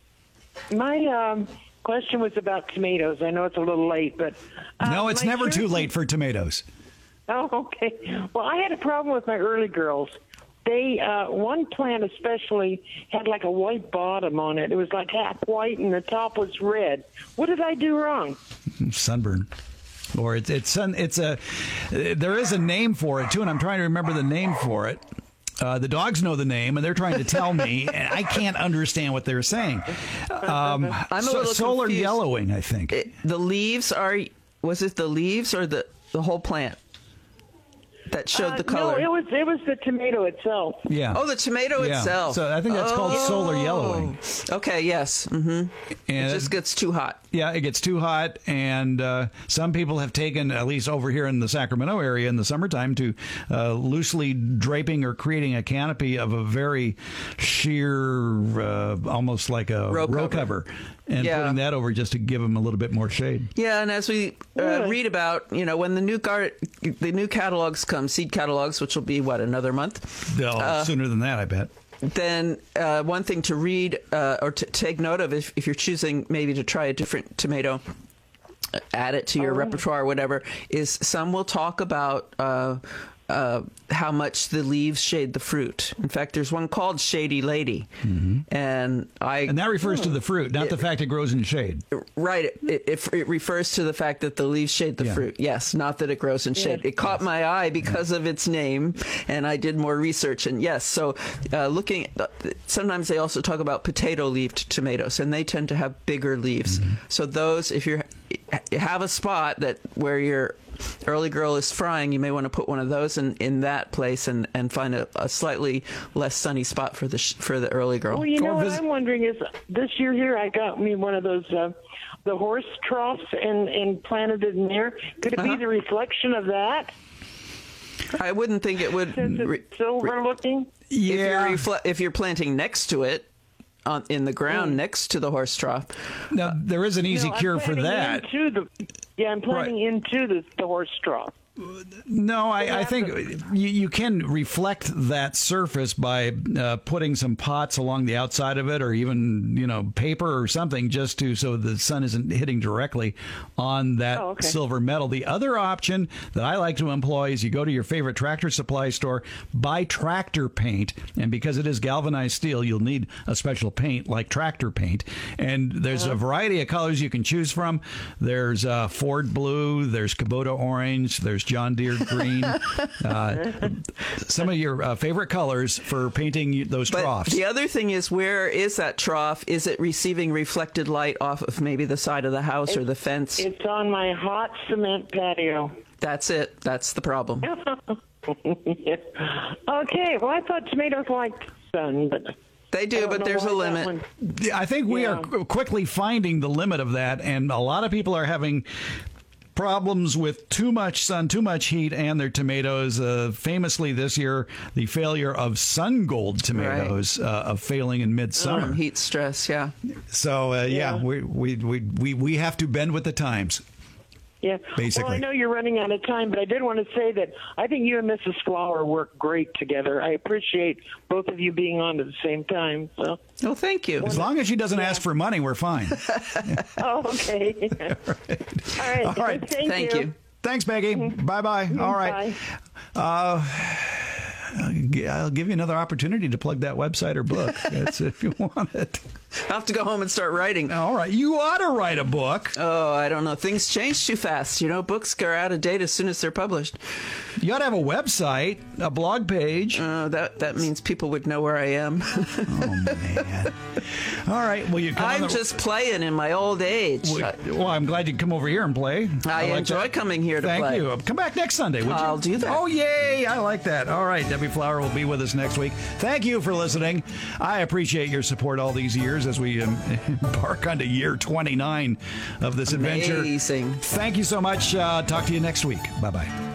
My um, question was about tomatoes. I know it's a little late, but uh, no, it's never too late for tomatoes. Oh, okay. Well, I had a problem with my early girls. They uh, one plant especially had like a white bottom on it. It was like half white and the top was red. What did I do wrong? Sunburn. Or it's it's it's a there is a name for it too, and I'm trying to remember the name for it. Uh, the dogs know the name, and they're trying to tell me, and I can't understand what they're saying. Um, I'm a so, little solar confused. yellowing, I think. It, the leaves are. Was it the leaves or the the whole plant that showed Uh, the color? No, it was it was the tomato itself. Yeah. Oh, the tomato Yeah. itself. So I think that's oh. called solar yellowing. Okay. Yes. Mm-hmm. And it just gets too hot. Yeah, it gets too hot, and uh, some people have taken, at least over here in the Sacramento area in the summertime, to uh, loosely draping or creating a canopy of a very sheer, uh, almost like a Row row cover. cover, and Yeah. putting that over just to give them a little bit more shade. Yeah, and as we uh, read about, you know, when the new gar- the new catalogs come, seed catalogs, which will be what, another month? No, Uh, sooner than that, I bet. Then uh, one thing to read uh, or to take note of if, if you're choosing maybe to try a different tomato, add it to your Oh. repertoire or whatever, is some will talk about uh, uh, how much the leaves shade the fruit. In fact, there's one called Shady Lady, Mm-hmm. and I And that refers to the fruit, not the fact it grows in shade. right it, it, it refers to the fact that the leaves shade the Yeah. fruit. Yes, not that it grows in shade. It caught my eye because of its name, and I did more research. And yes, so uh, looking, at, sometimes they also talk about potato-leaved tomatoes, and they tend to have bigger leaves. Mm-hmm. So those, if you're you have a spot that where your early girl is frying, you may want to put one of those in, in that place and, and find a, a slightly less sunny spot for the sh- for the early girl. Well, you know Or what visit- I'm wondering is this year here I got me one of those uh, the horse troughs and and planted it in there. Could it Uh-huh. be the reflection of that? I wouldn't think it would. Is it silver looking? Yeah. If you're, refle- if you're planting next to it, on, in the ground Mm. next to the horse trough. Now, there is an easy No, I'm cure for planting that. Into the, yeah, I'm planting into the, the horse trough. No, I, I think you, you can reflect that surface by uh, putting some pots along the outside of it, or even you know paper or something, just to so the sun isn't hitting directly on that Oh, okay. silver metal. The other option that I like to employ is you go to your favorite tractor supply store, buy tractor paint, and because it is galvanized steel, you'll need a special paint like tractor paint. And there's Uh-huh. a variety of colors you can choose from. There's uh, Ford blue, there's Kubota orange, there's John Deere green. uh, some of your uh, favorite colors for painting those But troughs. the other thing is, where is that trough? Is it receiving reflected light off of maybe the side of the house or the fence? It's on my hot cement patio. That's it. That's the problem. Yeah. Okay, well, I thought tomatoes liked sun, but They I do, don't but know there's a why that limit. one- I think we Yeah. are qu- quickly finding the limit of that, and a lot of people are having problems with too much sun, too much heat, and their tomatoes. Uh, famously this year, the failure of sun gold tomatoes uh, of failing in midsummer. Um, heat stress, yeah. So uh, yeah, Yeah. we, we we we we have to bend with the times. Yeah. Basically. Well, I know you're running out of time, but I did want to say that I think you and Missus Flower work great together. I appreciate both of you being on at the same time. So. Oh, thank you. As long as she doesn't ask for money, we're fine. Oh, okay. All right. All right. Thank, Thank you. Thanks, Peggy. Bye bye. All right. Bye. Uh, I'll give you another opportunity to plug that website or book. That's if you want it. I'll have to go home and start writing. All right. You ought to write a book. Oh, I don't know. Things change too fast. You know, books are out of date as soon as they're published. You ought to have a website, a blog page. Uh, that that means people would know where I am. Oh, man. All right. Well, you come on I'm the- just playing in my old age. Well, well, I'm glad you come over here and play. I like enjoy that. coming here to Thank play. you. Come back next Sunday, would you? I'll do that. Oh, yay. I like that. All right. Debbie Flower will be with us next week. Thank you for listening. I appreciate your support all these years as we um, embark on to year twenty-nine of this adventure. Amazing. Thank you so much. Uh, talk to you next week. Bye-bye.